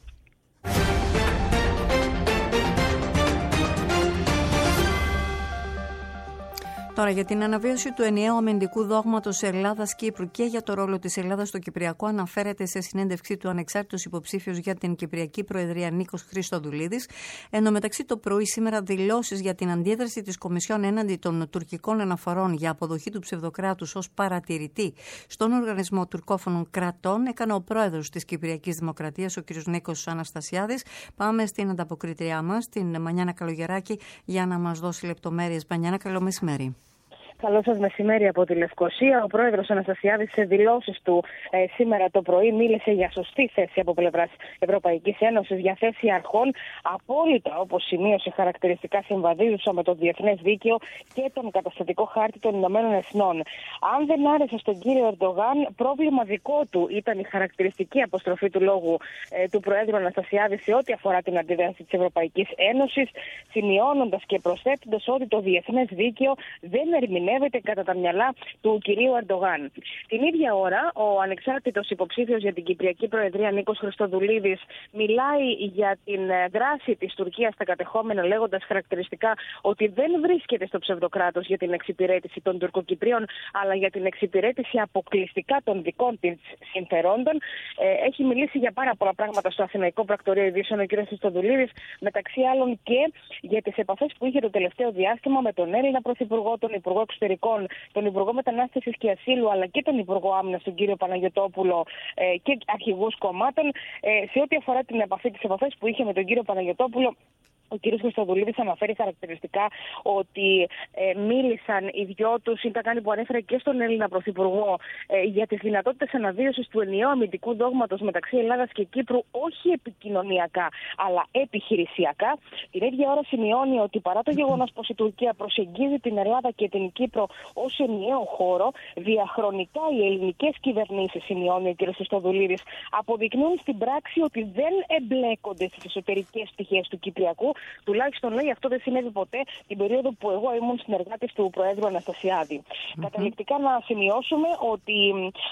Τώρα, για την αναβίωση του ενιαίου αμυντικού δόγματος Ελλάδας-Κύπρου και για το ρόλο της Ελλάδας στο Κυπριακό, αναφέρεται σε συνέντευξή του ανεξάρτητος υποψήφιος για την Κυπριακή Προεδρία Νίκος Χριστοδουλίδης. Εν τω μεταξύ, το πρωί σήμερα δηλώσεις για την αντίδραση της Κομισιόν έναντι των τουρκικών αναφορών για αποδοχή του ψευδοκράτους ως παρατηρητή στον Οργανισμό Τουρκόφωνων Κρατών έκανε ο πρόεδρος της Κυπριακής Δημοκρατίας, ο κ. Νίκος Αναστασιάδης. Πάμε στην ανταποκριτριά μας, την Μανιάνα Καλογεράκη, για να μας δώσει λεπτομέρειες. Μανιάνα, καλό μεσημέρι. Καλό σας μεσημέρι από τη Λευκοσία. Ο πρόεδρος Αναστασιάδης σε δηλώσεις του σήμερα το πρωί μίλησε για σωστή θέση από πλευράς Ευρωπαϊκής Ένωσης, για θέση αρχών απόλυτα, όπως σημείωσε, χαρακτηριστικά συμβαδίζουσα με το διεθνές δίκαιο και τον καταστατικό χάρτη των Ηνωμένων Εθνών. Αν δεν άρεσε στον κύριο Ερντογάν, πρόβλημα δικό του ήταν η χαρακτηριστική αποστροφή του λόγου του Προέδρου Αναστασιάδη σε ό,τι αφορά την αντίδραση της Ευρωπαϊκής Ένωσης, σημειώνοντας και προσθέτοντας ότι το διεθνές δίκαιο δεν ερμηνεύεται κατά τα μυαλά του κυρίου Ερντογάν. Την ίδια ώρα, ο ανεξάρτητος υποψήφιος για την Κυπριακή Προεδρία Νίκος Χριστοδουλίδης μιλάει για την δράση της Τουρκίας στα κατεχόμενα, λέγοντας χαρακτηριστικά ότι δεν βρίσκεται στο ψευδοκράτος για την εξυπηρέτηση των Τουρκοκυπρίων, αλλά για την εξυπηρέτηση αποκλειστικά των δικών της συμφερόντων. Έχει μιλήσει για πάρα πολλά πράγματα στο Αθηναϊκό Πρακτορείο Ειδήσεων ο κ. Χριστοδουλίδης, μεταξύ άλλων και για τις επαφές που είχε το τελευταίο διάστημα με τον Έλληνα Πρωθυπουργό, τον Υπουργό Εξωτερικών, τον Υπουργό Μετανάστευσης και Ασύλου, αλλά και τον Υπουργό Άμυνας, τον κύριο Παναγιωτόπουλο, και αρχηγούς κομμάτων. Σε ό,τι αφορά τις επαφές που είχε με τον κύριο Παναγιωτόπουλο, ο κ. Χριστοδουλίδης αναφέρει χαρακτηριστικά ότι μίλησαν οι δυο τους, ήταν κάτι που ανέφερε και στον Έλληνα Πρωθυπουργό, για τις δυνατότητες αναβίωσης του ενιαίου αμυντικού δόγματος μεταξύ Ελλάδας και Κύπρου, όχι επικοινωνιακά, αλλά επιχειρησιακά. Την ίδια ώρα σημειώνει ότι παρά το γεγονός πως η Τουρκία προσεγγίζει την Ελλάδα και την Κύπρο ως ενιαίο χώρο, διαχρονικά οι ελληνικές κυβερνήσεις, σημειώνει ο κ. Χριστοδουλίδης, αποδεικνύουν στην πράξη ότι δεν εμπλέκονται στις εσωτερικές πτυχές του Κυπριακού. Τουλάχιστον, λέει, αυτό δεν συνέβη ποτέ την περίοδο που εγώ ήμουν συνεργάτης του Προέδρου Αναστασιάδη. Καταληκτικά να σημειώσουμε ότι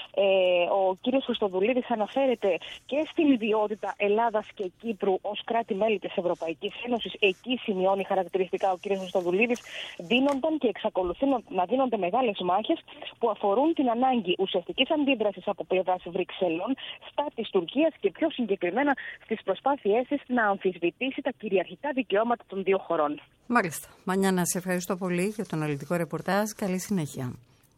ο κύριος Χριστοδουλίδης αναφέρεται και στην ιδιότητα Ελλάδας και Κύπρου ως κράτη-μέλη της Ευρωπαϊκής Ένωσης. Εκεί σημειώνει χαρακτηριστικά ο κύριος Χριστοδουλίδης, δίνονταν και εξακολουθούν να δίνονται μεγάλες μάχες που αφορούν την ανάγκη ουσιαστικής αντίδρασης από πλευράς Βρυξελών στα της Τουρκίας και πιο συγκεκριμένα στις προσπάθειές της να αμφισβητήσει τα κυριαρχικά δικαιώματα των δύο χωρών. Μάλιστα. Μανιάνα, σε ευχαριστώ πολύ για τον αναλυτικό ρεπορτάζ. Καλή συνέχεια.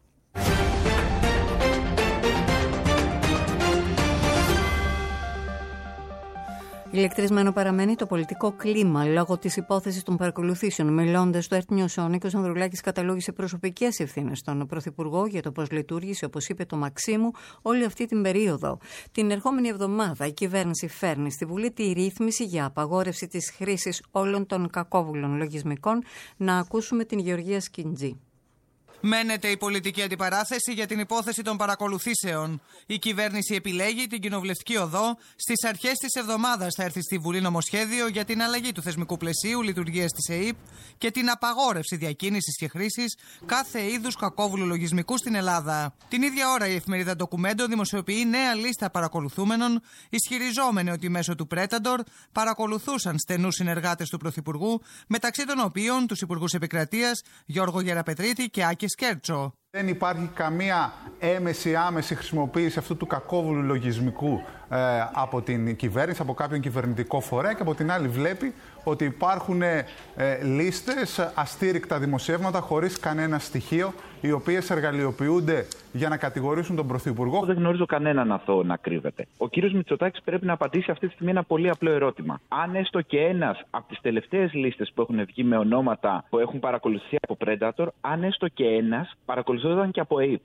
Ηλεκτρισμένο παραμένει το πολιτικό κλίμα λόγω της υπόθεσης των παρακολουθήσεων. Μιλώντας στο Earth News, ο Νίκος Ανδρουλάκης καταλόγησε προσωπικές ευθύνες στον Πρωθυπουργό για το πώς λειτουργήσε, όπως είπε, το Μαξίμου όλη αυτή την περίοδο. Την ερχόμενη εβδομάδα η κυβέρνηση φέρνει στη Βουλή τη ρύθμιση για απαγόρευση της χρήσης όλων των κακόβουλων λογισμικών. Να ακούσουμε την Γεωργία Σκιντζή. Μένεται η πολιτική αντιπαράθεση για την υπόθεση των παρακολουθήσεων. Η κυβέρνηση επιλέγει την κοινοβουλευτική οδό. Στις αρχές της εβδομάδας θα έρθει στη Βουλή νομοσχέδιο για την αλλαγή του θεσμικού πλαισίου λειτουργίας της ΕΥΠ και την απαγόρευση διακίνησης και χρήσης κάθε είδους κακόβουλου λογισμικού στην Ελλάδα. Την ίδια ώρα η εφημερίδα Ντοκουμέντο δημοσιοποιεί νέα λίστα παρακολουθούμενων, ισχυριζόμενη ότι μέσω του Πρέταντορ παρακολουθούσαν στενούς συνεργάτες του Πρωθυπουργού, μεταξύ των οποίων τους Υπουργούς Επικρατείας Γιώργο Γεραπετρίτη και Άκη Σκέρτσο. Δεν υπάρχει καμία άμεση χρησιμοποίηση αυτού του κακόβουλου λογισμικού από την κυβέρνηση, από κάποιον κυβερνητικό φορέα, και από την άλλη βλέπει ότι υπάρχουν λίστες, αστήρικτα δημοσιεύματα χωρίς κανένα στοιχείο, οι οποίες εργαλειοποιούνται για να κατηγορήσουν τον Πρωθυπουργό. Δεν γνωρίζω κανέναν αθώο να κρύβεται. Ο κύριος Μητσοτάκης πρέπει να απαντήσει αυτή τη στιγμή ένα πολύ απλό ερώτημα. Αν έστω και ένας από τις τελευταίες λίστες που έχουν βγει με ονόματα που έχουν παρακολουθεί από Predator, αν έστω και ένας παρακολουθόταν και από ΑΕΠ.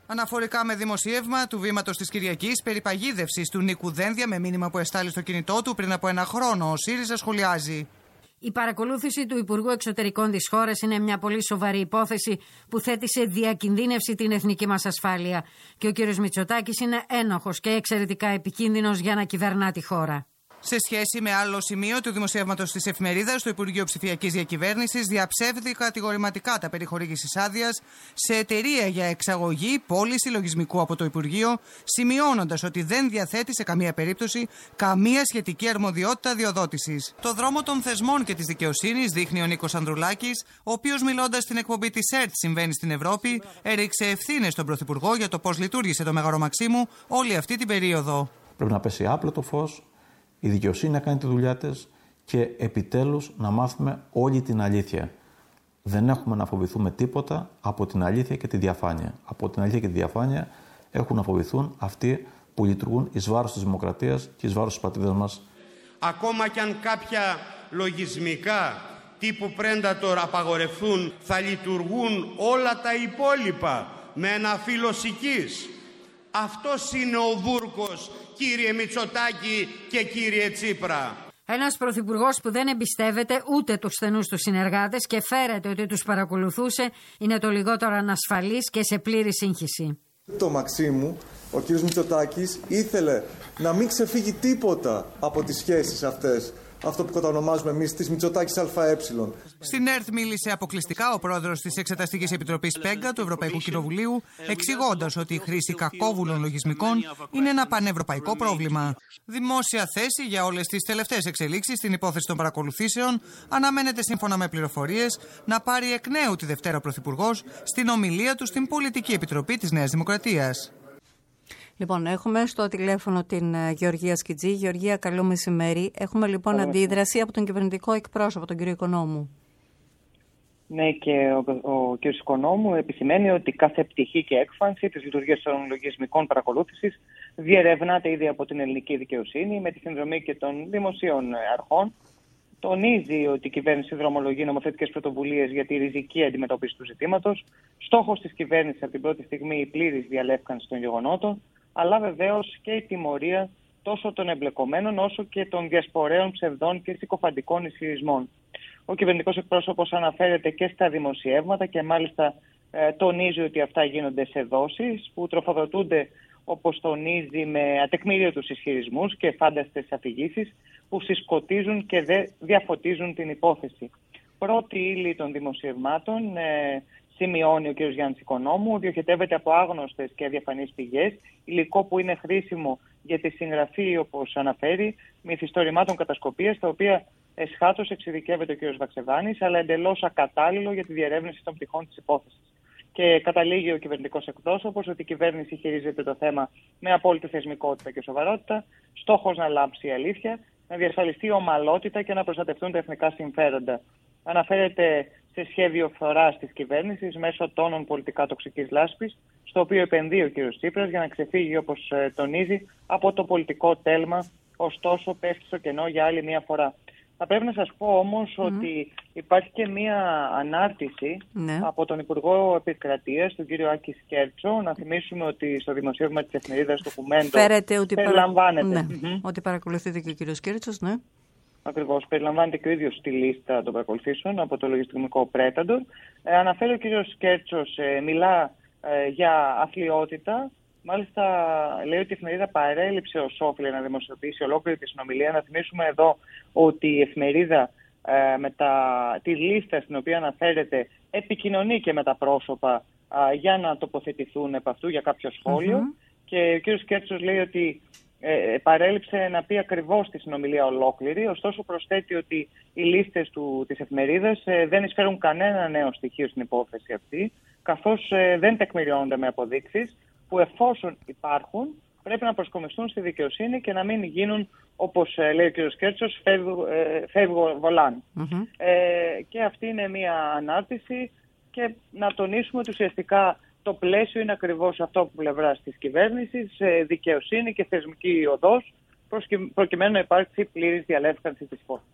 Αναφορικά με δημοσίευμα του Βήματος της Κυριακής περί παγίδευσης του Νίκου Δένδια με μήνυμα που εστάλει στο κινητό του πριν από 1 χρόνο, ο ΣΥΡΙΖΑ σχολιάζει. Η παρακολούθηση του Υπουργού Εξωτερικών της χώρας είναι μια πολύ σοβαρή υπόθεση που θέτει σε διακινδύνευση την εθνική μας ασφάλεια. Και ο κ. Μητσοτάκης είναι ένοχος και εξαιρετικά επικίνδυνος για να κυβερνά τη χώρα. Σε σχέση με άλλο σημείο του δημοσιεύματος της Εφημερίδας, το Υπουργείο Ψηφιακής Διακυβέρνησης διαψεύδει κατηγορηματικά τα περί χορήγησης άδειας σε εταιρεία για εξαγωγή πώληση λογισμικού από το Υπουργείο, σημειώνοντας ότι δεν διαθέτει σε καμία περίπτωση καμία σχετική αρμοδιότητα διοδότησης. Το δρόμο των θεσμών και της δικαιοσύνης δείχνει ο Νίκος Ανδρουλάκης, ο οποίος μιλώντας στην εκπομπή της ΕΡΤ Συμβαίνει στην Ευρώπη, έριξε ευθύνες στον Πρωθυπουργό για το πώς λειτουργήσε το Μέγαρο Μαξίμου όλη αυτή την περίοδο. Πρέπει να πέσει άπλετο φως. Η δικαιοσύνη να κάνει τη δουλειά της και επιτέλους να μάθουμε όλη την αλήθεια. Δεν έχουμε να φοβηθούμε τίποτα από την αλήθεια και τη διαφάνεια. Από την αλήθεια και τη διαφάνεια έχουν να φοβηθούν αυτοί που λειτουργούν εις βάρος της δημοκρατίας και εις βάρος της πατρίδας μας. Ακόμα κι αν κάποια λογισμικά τύπου Predator απαγορευτούν, θα λειτουργούν όλα τα υπόλοιπα με ένα φύλλο σικής. Αυτός είναι ο βούρκος, κύριε Μητσοτάκη και κύριε Τσίπρα. Ένας πρωθυπουργός που δεν εμπιστεύεται ούτε τους στενούς του συνεργάτες και φέρεται ότι τους παρακολουθούσε είναι το λιγότερο ανασφαλής και σε πλήρη σύγχυση. Το Μαξίμου, ο κύριος Μητσοτάκης ήθελε να μην ξεφύγει τίποτα από τις σχέσεις αυτές. Αυτό που κατανομάζουμε εμείς της Μητσοτάκης ΑΕ. Στην ΕΡΤ μίλησε αποκλειστικά ο πρόεδρος της Εξεταστικής Επιτροπής ΠΕΓΚΑ του Ευρωπαϊκού Κοινοβουλίου, εξηγώντας ότι η χρήση κακόβουλων λογισμικών είναι ένα πανευρωπαϊκό πρόβλημα. Δημόσια θέση για όλες τις τελευταίες εξελίξεις στην υπόθεση των παρακολουθήσεων αναμένεται, σύμφωνα με πληροφορίες, να πάρει εκ νέου τη Δευτέρα ο Πρωθυπουργός στην ομιλία του στην Πολιτική Επιτροπή της Νέας Δημοκρατίας. Λοιπόν, έχουμε στο τηλέφωνο την Γεωργία Σκιτζή. Γεωργία, καλό μεσημέρι. Έχουμε λοιπόν αντίδραση από τον κυβερνητικό εκπρόσωπο, τον κύριο Οικονόμου. Ναι, και ο κ. Οικονόμου επισημαίνει ότι κάθε πτυχή και έκφανση της λειτουργίας των λογισμικών παρακολούθησης διερευνάται ήδη από την ελληνική δικαιοσύνη με τη συνδρομή και των δημοσίων αρχών. Τονίζει ότι η κυβέρνηση δρομολογεί νομοθετικές πρωτοβουλίες για τη ριζική αντιμετώπιση του ζητήματος. Στόχος της κυβέρνησης από την πρώτη στιγμή η πλήρης διαλεύκανση των γεγονότων, αλλά βεβαίως και η τιμωρία τόσο των εμπλεκομένων όσο και των διασπορέων ψευδών και συκοφαντικών ισχυρισμών. Ο κυβερνητικός εκπρόσωπος αναφέρεται και στα δημοσιεύματα και μάλιστα τονίζει ότι αυτά γίνονται σε δόσεις που τροφοδοτούνται, όπως τονίζει, με ατεκμήριωτους ισχυρισμούς και φάνταστες αφηγήσεις που συσκοτίζουν και διαφωτίζουν την υπόθεση. Πρώτη ύλη των δημοσιευμάτων, σημειώνει ο κ. Γιάννης Οικονόμου, διοχετεύεται από άγνωστες και αδιαφανείς πηγές, υλικό που είναι χρήσιμο για τη συγγραφή, όπως αναφέρει, μυθιστορημάτων κατασκοπίας, τα οποία εσχάτως εξειδικεύεται ο κ. Βαξεβάνης, αλλά εντελώς ακατάλληλο για τη διερεύνηση των πτυχών της υπόθεσης. Και καταλήγει ο κυβερνητικός εκπρόσωπος ότι η κυβέρνηση χειρίζεται το θέμα με απόλυτη θεσμικότητα και σοβαρότητα, στόχος να λάμψει η αλήθεια, να διασφαλιστεί η ομαλότητα και να προστατευτούν τα εθνικά συμφέροντα. Αναφέρεται σε σχέδιο φθοράς της κυβέρνησης μέσω τόνων πολιτικά τοξικής λάσπης, στο οποίο επενδύει ο κ. Τσίπρας για να ξεφύγει, όπως τονίζει, από το πολιτικό τέλμα, ωστόσο πέφτει στο κενό για άλλη μια φορά. Θα πρέπει να σας πω όμως ότι υπάρχει και μία ανάρτηση από τον Υπουργό Επικρατείας, τον κύριο Άκη Σκέρτσο. Να θυμίσουμε ότι στο δημοσίευμα της εφημερίδας Ντοκουμέντο περιλαμβάνεται. Ότι παρακολουθείται και ο κύριος Σκέρτσος, ναι. Ακριβώς. Περιλαμβάνεται και ο ίδιος στη λίστα των παρακολουθήσεων από το λογισμικό Predator. Αναφέρει ο κύριος Σκέρτσος, μιλά για αθλιότητα. Μάλιστα, λέει ότι η εφημερίδα παρέλειψε ως όφιλε να δημοσιοποιήσει ολόκληρη τη συνομιλία. Να θυμίσουμε εδώ ότι η εφημερίδα με τη λίστα στην οποία αναφέρεται επικοινωνεί και με τα πρόσωπα για να τοποθετηθούν επ' αυτού για κάποιο σχόλιο. Και ο κ. Σκέρτσος λέει ότι παρέλειψε να πει ακριβώς τη συνομιλία ολόκληρη. Ωστόσο, προσθέτει ότι οι λίστες της εφημερίδας δεν εισφέρουν κανένα νέο στοιχείο στην υπόθεση αυτή, καθώς δεν τεκμηριώνονται με αποδείξεις, που εφόσον υπάρχουν πρέπει να προσκομιστούν στη δικαιοσύνη και να μην γίνουν, όπως λέει ο κ. Σκέρτσος, φεύγω βολάν. Και αυτή είναι μια ανάρτηση και να τονίσουμε ότι ουσιαστικά το πλαίσιο είναι ακριβώς αυτό από πλευράς της κυβέρνησης, δικαιοσύνη και θεσμική οδός, προκειμένου να υπάρξει πλήρης διαλεύκανση της υπόθεσης.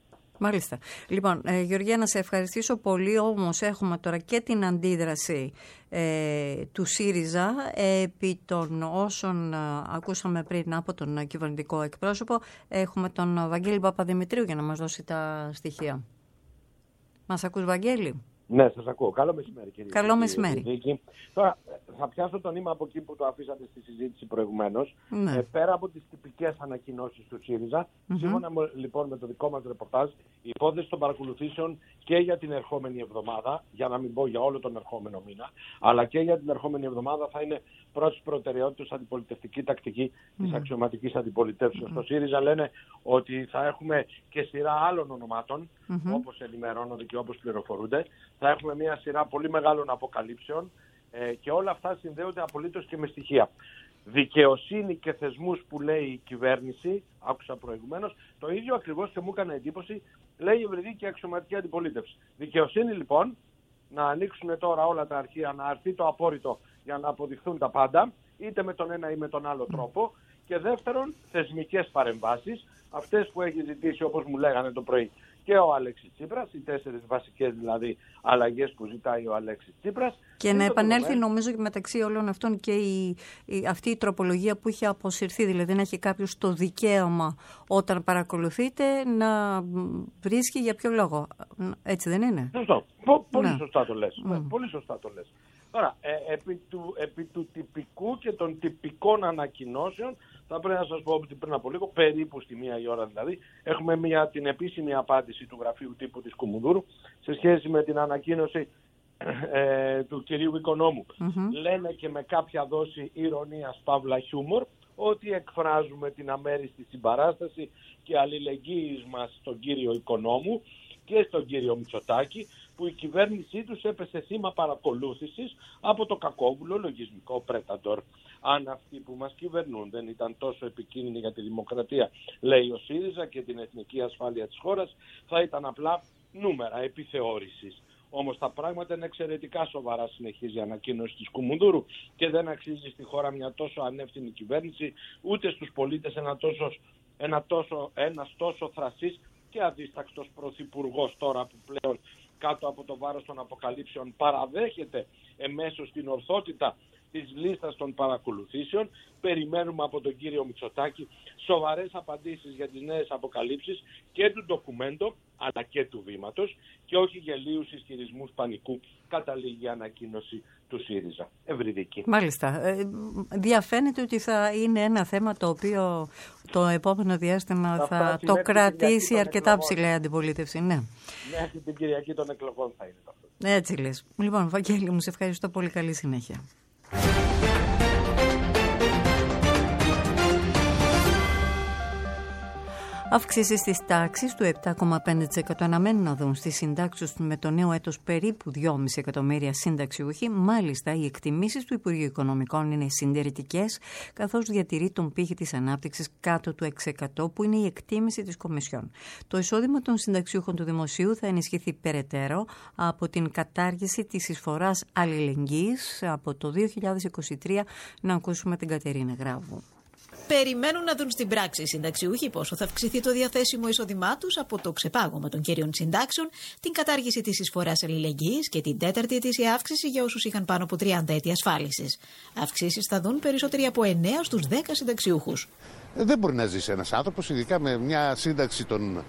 Μάλιστα. Λοιπόν, Γεωργία, να σε ευχαριστήσω πολύ. Όμως έχουμε τώρα και την αντίδραση του ΣΥΡΙΖΑ επί των όσων ακούσαμε πριν από τον κυβερνητικό εκπρόσωπο. Έχουμε τον Βαγγέλη Παπαδημητρίου για να μας δώσει τα στοιχεία. Μας ακούς, Βαγγέλη? Ναι, σας ακούω. Καλό μεσημέρι, κύριε. Καλό μεσημέρι. Τώρα, θα πιάσω το νήμα από εκεί που το αφήσατε στη συζήτηση προηγουμένως. Ναι. Πέρα από τις τυπικές ανακοινώσεις του ΣΥΡΙΖΑ, σύμφωνα λοιπόν με το δικό μας ρεπορτάζ, η υπόθεση των παρακολουθήσεων και για την ερχόμενη εβδομάδα, για να μην πω για όλο τον ερχόμενο μήνα, αλλά και για την ερχόμενη εβδομάδα θα είναι πρώτης προτεραιότητας αντιπολιτευτική τακτική της αξιωματικής αντιπολιτεύσεως. Στο ΣΥΡΙΖΑ λένε ότι θα έχουμε και σειρά άλλων ονομάτων, όπως ενημερώνονται και όπως πληροφορούνται. Θα έχουμε μια σειρά πολύ μεγάλων αποκαλύψεων και όλα αυτά συνδέονται απολύτως και με στοιχεία. Δικαιοσύνη και θεσμούς που λέει η κυβέρνηση, άκουσα προηγουμένως, το ίδιο ακριβώς και μου έκανε εντύπωση, λέει η ευρυδίκη αξιωματική αντιπολίτευση. Δικαιοσύνη λοιπόν, να ανοίξουν τώρα όλα τα αρχεία, να αρθεί το απόρριτο για να αποδειχθούν τα πάντα, είτε με τον ένα ή με τον άλλο τρόπο. Και δεύτερον, θεσμικές παρεμβάσεις, αυτές που έχει ζητήσει, όπως μου λέγανε το πρωί, και ο Αλέξης Τσίπρας, οι 4 βασικές δηλαδή αλλαγές που ζητάει ο Αλέξης Τσίπρας. Και να επανέλθει νομίζω και μεταξύ όλων αυτών και αυτή η τροπολογία που είχε αποσυρθεί, δηλαδή να έχει κάποιος το δικαίωμα όταν παρακολουθείτε να βρίσκει για ποιο λόγο. Έτσι δεν είναι? Σωστό. Πολύ σωστά το λες. Πολύ σωστά το λες. Τώρα, επί του τυπικού και των τυπικών ανακοινώσεων, θα πρέπει να σας πω ότι πριν από λίγο, περίπου στη 1 η ώρα δηλαδή, έχουμε την επίσημη απάντηση του γραφείου τύπου της Κουμουνδούρου σε σχέση με την ανακοίνωση του κυρίου Οικονόμου. Λένε και με κάποια δόση ηρωνίας παύλα χιούμορ ότι εκφράζουμε την αμέριστη συμπαράσταση και αλληλεγγύης μας στον κύριο Οικονόμου και στον κύριο Μητσοτάκη, που η κυβέρνησή τους έπεσε θύμα παρακολούθησης από το κακόβουλο λογισμικό Πρέταντορ. Αν αυτοί που μας κυβερνούν δεν ήταν τόσο επικίνδυνοι για τη δημοκρατία, λέει ο ΣΥΡΙΖΑ, και την εθνική ασφάλεια της χώρας, θα ήταν απλά νούμερα επιθεώρησης. Όμως τα πράγματα είναι εξαιρετικά σοβαρά, συνεχίζει η ανακοίνωση της Κουμουνδούρου, και δεν αξίζει στη χώρα μια τόσο ανεύθυνη κυβέρνηση, ούτε στους πολίτες ένας τόσο θρασής και αδίστακτος πρωθυπουργός τώρα που πλέον κάτω από το βάρος των αποκαλύψεων παραδέχεται εμέσως την ορθότητα της λίστας των παρακολουθήσεων. Περιμένουμε από τον κύριο Μητσοτάκη σοβαρές απαντήσεις για τις νέες αποκαλύψεις και του ντοκουμέντο αλλά και του βήματος, και όχι γελίους ισχυρισμούς πανικού, καταλήγει η ανακοίνωση του ΣΥΡΙΖΑ. Ευρυδική. Μάλιστα. Διαφαίνεται ότι θα είναι ένα θέμα το οποίο το επόμενο διάστημα θα το κρατήσει αρκετά ψηλά η αντιπολίτευση. Ναι. Μέχρι την Κυριακή των εκλογών θα είναι αυτό. Έτσι λες. Λοιπόν, Βαγγέλη μου, σε ευχαριστώ πολύ. Καλή συνέχεια. Αυξήσεις της τάξης του 7,5% αναμένουν να δουν στις συντάξεις με το νέο έτος περίπου 2,5 εκατομμύρια συνταξιούχοι. Μάλιστα, οι εκτιμήσεις του Υπουργείου Οικονομικών είναι συντηρητικές, καθώς διατηρεί τον πύχη της ανάπτυξης κάτω του 6%, που είναι η εκτίμηση της Κομισιόν. Το εισόδημα των συνταξιούχων του Δημοσίου θα ενισχυθεί περαιτέρω από την κατάργηση της εισφοράς αλληλεγγύης από το 2023. Να ακούσουμε την Κατερίνα Γράβου. Περιμένουν να δουν στην πράξη οι συνταξιούχοι πόσο θα αυξηθεί το διαθέσιμο εισόδημά τους από το ξεπάγωμα των κυρίων συντάξεων, την κατάργηση της εισφοράς αλληλεγγύης και την 4η ετήσια αύξηση για όσους είχαν πάνω από 30 έτη ασφάλισης. Αυξήσεις θα δουν περισσότεροι από 9 στους 10 συνταξιούχους. Δεν μπορεί να ζήσει ένας άνθρωπος, ειδικά με μια σύνταξη των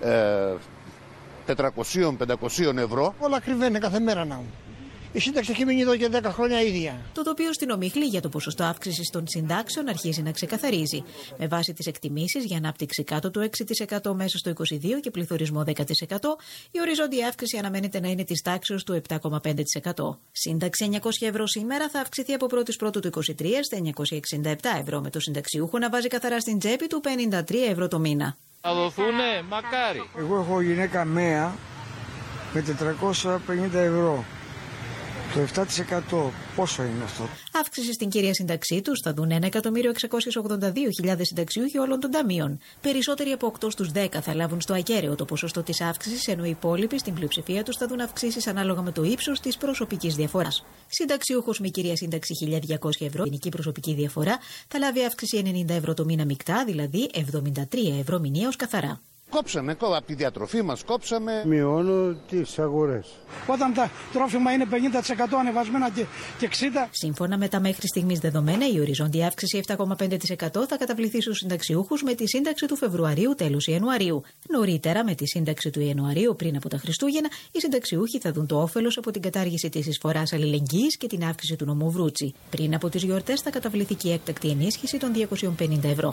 400-500 ευρώ. Όλα ακριβένε κάθε μέρα να μου. Η σύνταξη έχει μείνει εδώ και 10 χρόνια ίδια. Το τοπίο στην Ομίχλη για το ποσοστό αύξησης των συντάξεων αρχίζει να ξεκαθαρίζει. Με βάση τις εκτιμήσεις για ανάπτυξη κάτω του 6% μέσα στο 22% και πληθωρισμό 10%, η οριζόντια αύξηση αναμένεται να είναι της τάξης του 7,5%. Σύνταξη 900 ευρώ σήμερα θα αυξηθεί από 1η Πρώτου του 2023 στα 967 ευρώ, με το συνταξιούχο να βάζει καθαρά στην τσέπη του 53 ευρώ το μήνα. Θα δοθούνε, μακάρι. Εγώ έχω γυναίκα ΜΕΑ με 450 ευρώ. Το 7% πόσο είναι αυτό? Αύξηση στην κύρια σύνταξή τους θα δουν 1.682.000 συνταξιούχοι όλων των ταμείων. Περισσότεροι από 8 στους 10 θα λάβουν στο ακέραιο το ποσοστό της αύξησης, ενώ οι υπόλοιποι στην πλειοψηφία τους θα δουν αυξήσεις ανάλογα με το ύψος της προσωπικής διαφοράς. Συνταξιούχος με κυρία σύνταξη 1.200 ευρώ, γενική προσωπική διαφορά, θα λάβει αύξηση 90 ευρώ το μήνα μεικτά, δηλαδή 73 ευρώ μηνιαίως καθαρά. Κόψαμε από τη διατροφή μας, κόψαμε. Μειώνω τις αγορές. Όταν τα τρόφιμα είναι 50% ανεβασμένα και 60%. Σύμφωνα με τα μέχρι στιγμής δεδομένα, η οριζόντια αύξηση 7,5% θα καταβληθεί στους συνταξιούχους με τη σύνταξη του Φεβρουαρίου τέλους Ιανουαρίου. Νωρίτερα, με τη σύνταξη του Ιανουαρίου πριν από τα Χριστούγεννα, οι συνταξιούχοι θα δουν το όφελος από την κατάργηση της εισφοράς αλληλεγγύης και την αύξηση του νόμου Βρούτσι. Πριν από τις γιορτές θα καταβληθεί και η έκτακτη ενίσχυση των 250 ευρώ.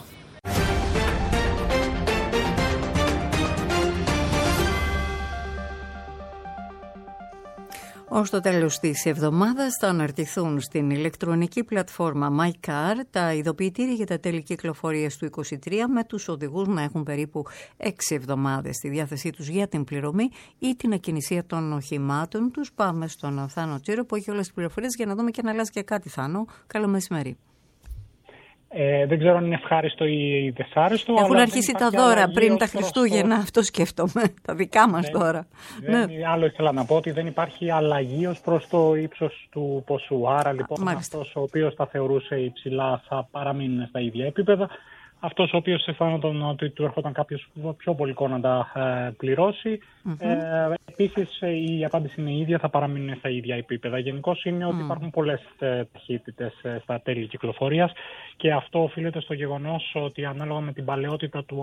Ως το τέλος της εβδομάδας θα αναρτηθούν στην ηλεκτρονική πλατφόρμα MyCar τα ειδοποιητήρια για τα τέλη κυκλοφορίας του 2023, με τους οδηγούς να έχουν περίπου 6 εβδομάδες στη διάθεσή τους για την πληρωμή ή την ακινησία των οχημάτων τους. Πάμε στον Θάνο Τσίρο που έχει όλες τις πληροφορίες για να δούμε και να αλλάζει και κάτι. Θάνο, καλό μεσημέρι. Δεν ξέρω αν είναι ευχάριστο ή δυσάρεστο. Έχουν αρχίσει τα δώρα πριν τα Χριστούγεννα, αυτό σκέφτομαι. Τα δικά μας δώρα. Άλλο ήθελα να πω ότι δεν υπάρχει αλλαγή ως προς το ύψος του ποσού. Άρα λοιπόν αυτός ο οποίος τα θεωρούσε υψηλά θα παραμείνουν στα ίδια επίπεδα. Αυτός ο οποίος αισθάνονταν ότι του έρχονταν κάποιος πιο πολικό να τα πληρώσει. Επίσης η απάντηση είναι η ίδια, θα παραμείνουν στα ίδια επίπεδα. Γενικώς είναι ότι υπάρχουν πολλές ταχύτητες στα τέλη κυκλοφορίας και αυτό οφείλεται στο γεγονός ότι ανάλογα με την παλαιότητα του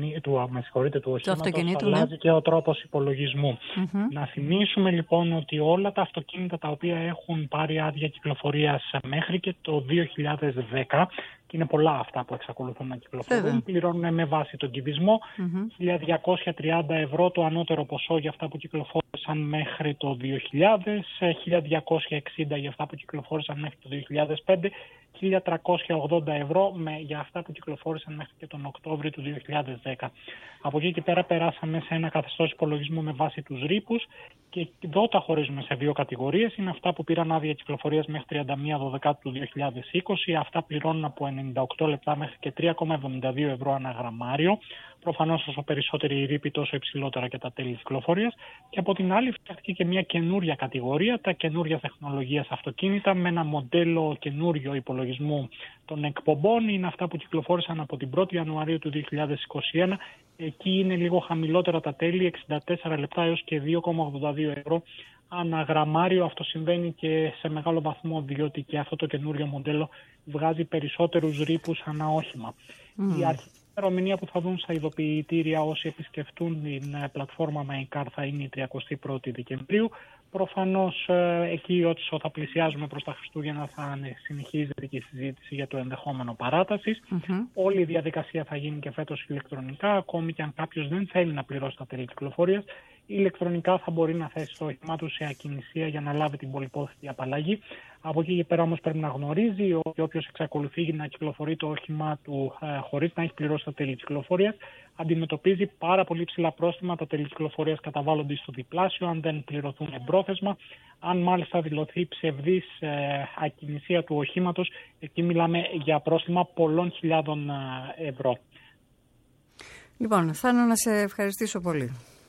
οχήματος αλλάζει και ο τρόπος υπολογισμού. Να θυμίσουμε λοιπόν ότι όλα τα αυτοκίνητα τα οποία έχουν πάρει άδεια κυκλοφορίας μέχρι και το 2010, και είναι πολλά αυτά που εξακολουθούν να κυκλοφορούν, πληρώνουν με βάση τον κυβισμό 1.230 ευρώ το ανώτερο ποσό για αυτά που κυκλοφόρησαν μέχρι το 2000, 1.260 για αυτά που κυκλοφόρησαν μέχρι το 2005, 1.380 ευρώ για αυτά που κυκλοφόρησαν μέχρι και τον Οκτώβριο του 2010. Από εκεί και πέρα περάσαμε σε ένα καθεστώς υπολογισμού με βάση τους ρήπους και εδώ τα χωρίζουμε σε δύο κατηγορίες. Είναι αυτά που πήραν άδεια κυκλοφορίας μέχρι 31 του 2020. Αυτά πληρώνουν από 98 λεπτά μέχρι και 3,72 ευρώ ανά γραμμάριο. Προφανώς όσο περισσότερη η ρήπη τόσο υψηλότερα και τα τέλη κυκλοφορίας. Και από την άλλη φτιάχτηκε και μια καινούρια κατηγορία, τα καινούρια τεχνολογίας αυτοκίνητα με ένα μοντέλο καινούριο υπολογισμού των εκπομπών. Είναι αυτά που κυκλοφόρησαν από την 1η Ιανουαρίου του 2021. Εκεί είναι λίγο χαμηλότερα τα τέλη, 64 λεπτά έως και 2,82 ευρώ ανά γραμμάριο. Αυτό συμβαίνει και σε μεγάλο βαθμό διότι και αυτό το καινούριο μοντέλο βγάζει περισσότερους ρήπους ανά όχημα. Η αρχική ημερομηνία που θα δουν στα ειδοποιητήρια όσοι επισκεφτούν την πλατφόρμα MyCar θα είναι η 31η Δεκεμβρίου. Προφανώς εκεί όσο θα πλησιάζουμε προς τα Χριστούγεννα θα συνεχίζεται και η συζήτηση για το ενδεχόμενο παράτασης. Όλη η διαδικασία θα γίνει και φέτος ηλεκτρονικά, ακόμη και αν κάποιος δεν θέλει να πληρώσει τα τέλη κυκλοφορίας. Ηλεκτρονικά θα μπορεί να θέσει το όχημά του σε ακινησία για να λάβει την πολυπόθητη απαλλαγή. Από εκεί και πέρα όμως πρέπει να γνωρίζει ότι όποιος εξακολουθεί να κυκλοφορεί το όχημά του χωρίς να έχει πληρώσει τα τέλη κυκλοφορίας αντιμετωπίζει πάρα πολύ ψηλά πρόστιμα. Τα τέλη κυκλοφορίας καταβάλλονται στο διπλάσιο αν δεν πληρωθούν εμπρόθεσμα. Αν μάλιστα δηλωθεί ψευδής ακινησία του οχήματος, εκεί μιλάμε για πρόστιμα πολλών χιλιάδων ευρώ. Λοιπόν, Θάνο, να σε ευχαριστήσω πολύ.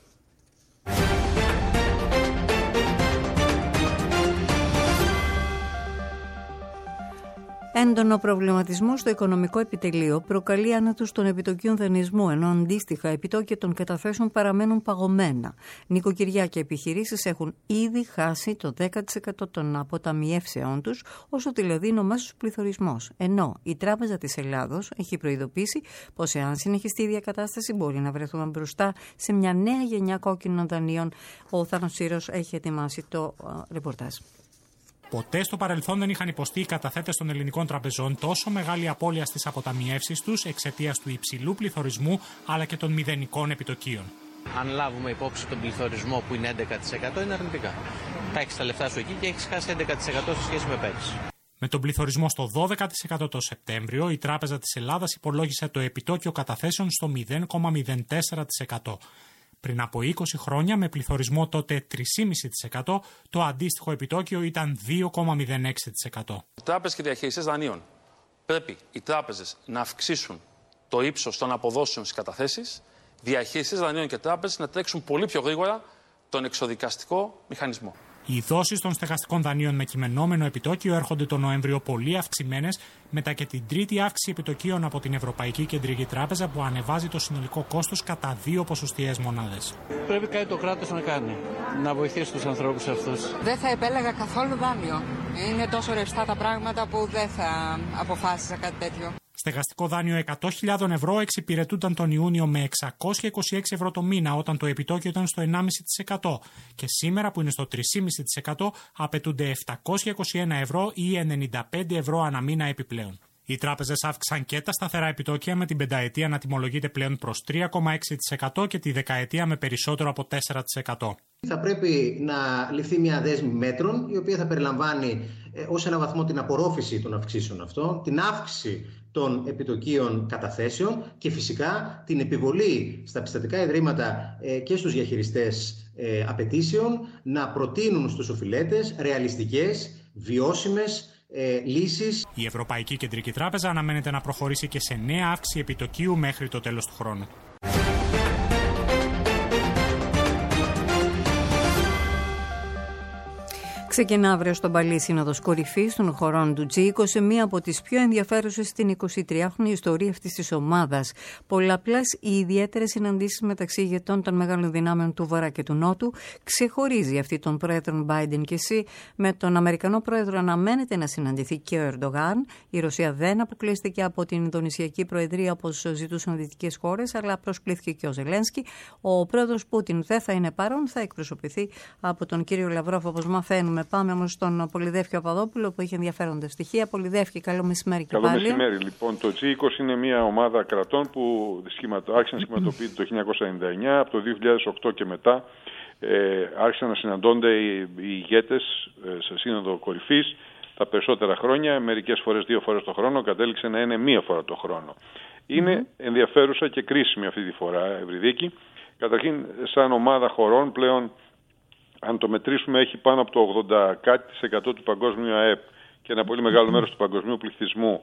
Έντονο προβληματισμό στο οικονομικό επιτελείο προκαλεί άνετους των επιτοκίων δανεισμού, ενώ αντίστοιχα επιτόκια των καταθέσεων παραμένουν παγωμένα. Νοικοκυριά και επιχειρήσεις έχουν ήδη χάσει το 10% των αποταμιεύσεών τους, όσο δηλαδή είναι ο μέσος πληθωρισμός. Ενώ η Τράπεζα της Ελλάδος έχει προειδοποιήσει πως εάν συνεχιστεί η διακατάσταση μπορεί να βρεθούμε μπροστά σε μια νέα γενιά κόκκινων δανείων. Ο Θάνος Τσίρος έχει ετοιμάσει το ρεπορτάζ. Ποτέ στο παρελθόν δεν είχαν υποστεί οι καταθέτες των ελληνικών τραπεζών τόσο μεγάλη απώλεια στις αποταμιεύσεις τους εξαιτίας του υψηλού πληθωρισμού αλλά και των μηδενικών επιτοκίων. Αν λάβουμε υπόψη τον πληθωρισμό που είναι 11%, είναι αρνητικά. Θα έχεις τα λεφτά σου εκεί και έχεις χάσει 11% σε σχέση με πέρυσι. Με τον πληθωρισμό στο 12% το Σεπτέμβριο, η Τράπεζα της Ελλάδας υπολόγισε το επιτόκιο καταθέσεων στο 0,04%. Πριν από 20 χρόνια, με πληθωρισμό τότε 3,5%, το αντίστοιχο επιτόκιο ήταν 2,06%. Οι τράπεζες και διαχειριστές δανείων πρέπει οι τράπεζες να αυξήσουν το ύψος των αποδόσεων στις καταθέσεις, διαχειριστές δανείων και τράπεζες να τρέξουν πολύ πιο γρήγορα τον εξοδικαστικό μηχανισμό. Οι δόσεις των στεγαστικών δανείων με κειμενόμενο επιτόκιο έρχονται τον Νοέμβριο πολύ αυξημένες, μετά και την τρίτη αύξηση επιτοκίων από την Ευρωπαϊκή Κεντρική Τράπεζα που ανεβάζει το συνολικό κόστος κατά 2 ποσοστιαίες μονάδες. Πρέπει κάτι το κράτος να κάνει, να βοηθήσει τους ανθρώπους αυτούς. Δεν θα επέλεγα καθόλου δάνειο. Είναι τόσο ρευστά τα πράγματα που δεν θα αποφάσισα κάτι τέτοιο. Στεγαστικό δάνειο 100.000 ευρώ εξυπηρετούνταν τον Ιούνιο με 626 ευρώ το μήνα όταν το επιτόκιο ήταν στο 1,5% και σήμερα που είναι στο 3,5% απαιτούνται 721 ευρώ ή 95 ευρώ ανά μήνα επιπλέον. Οι τράπεζες αύξησαν και τα σταθερά επιτόκια με την πενταετία να τιμολογείται πλέον προς 3,6% και τη δεκαετία με περισσότερο από 4%. Θα πρέπει να ληφθεί μια δέσμη μέτρων η οποία θα περιλαμβάνει ως ένα βαθμό την απορρόφηση των αυξήσεων αυτών, την αύξηση των επιτοκίων καταθέσεων και φυσικά την επιβολή στα πιστωτικά ιδρύματα και στους διαχειριστές απαιτήσεων να προτείνουν στους οφειλέτες ρεαλιστικές, βιώσιμες λύσεις. Η Ευρωπαϊκή Κεντρική Τράπεζα αναμένεται να προχωρήσει και σε νέα αύξηση επιτοκίου μέχρι το τέλος του χρόνου. Ξεκινά αύριο στον Παλί Σύνοδος Κορυφής των χωρών του G20, μία από τις πιο ενδιαφέρουσες στην 23χρονη ιστορία αυτής της ομάδας. Πολλαπλές οι ιδιαίτερες συναντήσεις μεταξύ ηγετών των μεγάλων δυνάμεων του Βορρά και του Νότου. Ξεχωρίζει αυτή των πρόεδρων Biden και Xi. Με τον Αμερικανό πρόεδρο αναμένεται να συναντηθεί και ο Ερντογάν. Η Ρωσία δεν αποκλείστηκε από την Ινδονησιακή Προεδρία όπως ζητούσαν δυτικές χώρες, αλλά προσκλήθηκε και ο Ζελένσκι. Ο πρόεδρος Πούτιν δεν θα είναι παρόν, θα εκπροσωπηθεί από τον κύριο Λαυρόφ, όπως μαθαίνουμε. Πάμε όμως στον Πολυδεύκη Παπαδόπουλο που έχει ενδιαφέροντα στοιχεία. Πολυδεύκη, καλό μεσημέρι και πάλι. Καλό μεσημέρι. Λοιπόν, το G20 είναι μια ομάδα κρατών που άρχισε να σχηματοποιείται το 1999. Από το 2008 και μετά άρχισαν να συναντώνται οι ηγέτες σε σύνοδο κορυφής τα περισσότερα χρόνια. Μερικές φορές 2 φορές το χρόνο, κατέληξε να είναι 1 φορά το χρόνο. Είναι ενδιαφέρουσα και κρίσιμη αυτή τη φορά, Ευρυδίκη. Καταρχήν, σαν ομάδα χωρών πλέον, αν το μετρήσουμε, έχει πάνω από το 80% του παγκόσμιου ΑΕΠ και ένα πολύ μεγάλο μέρος του παγκοσμίου πληθυσμού.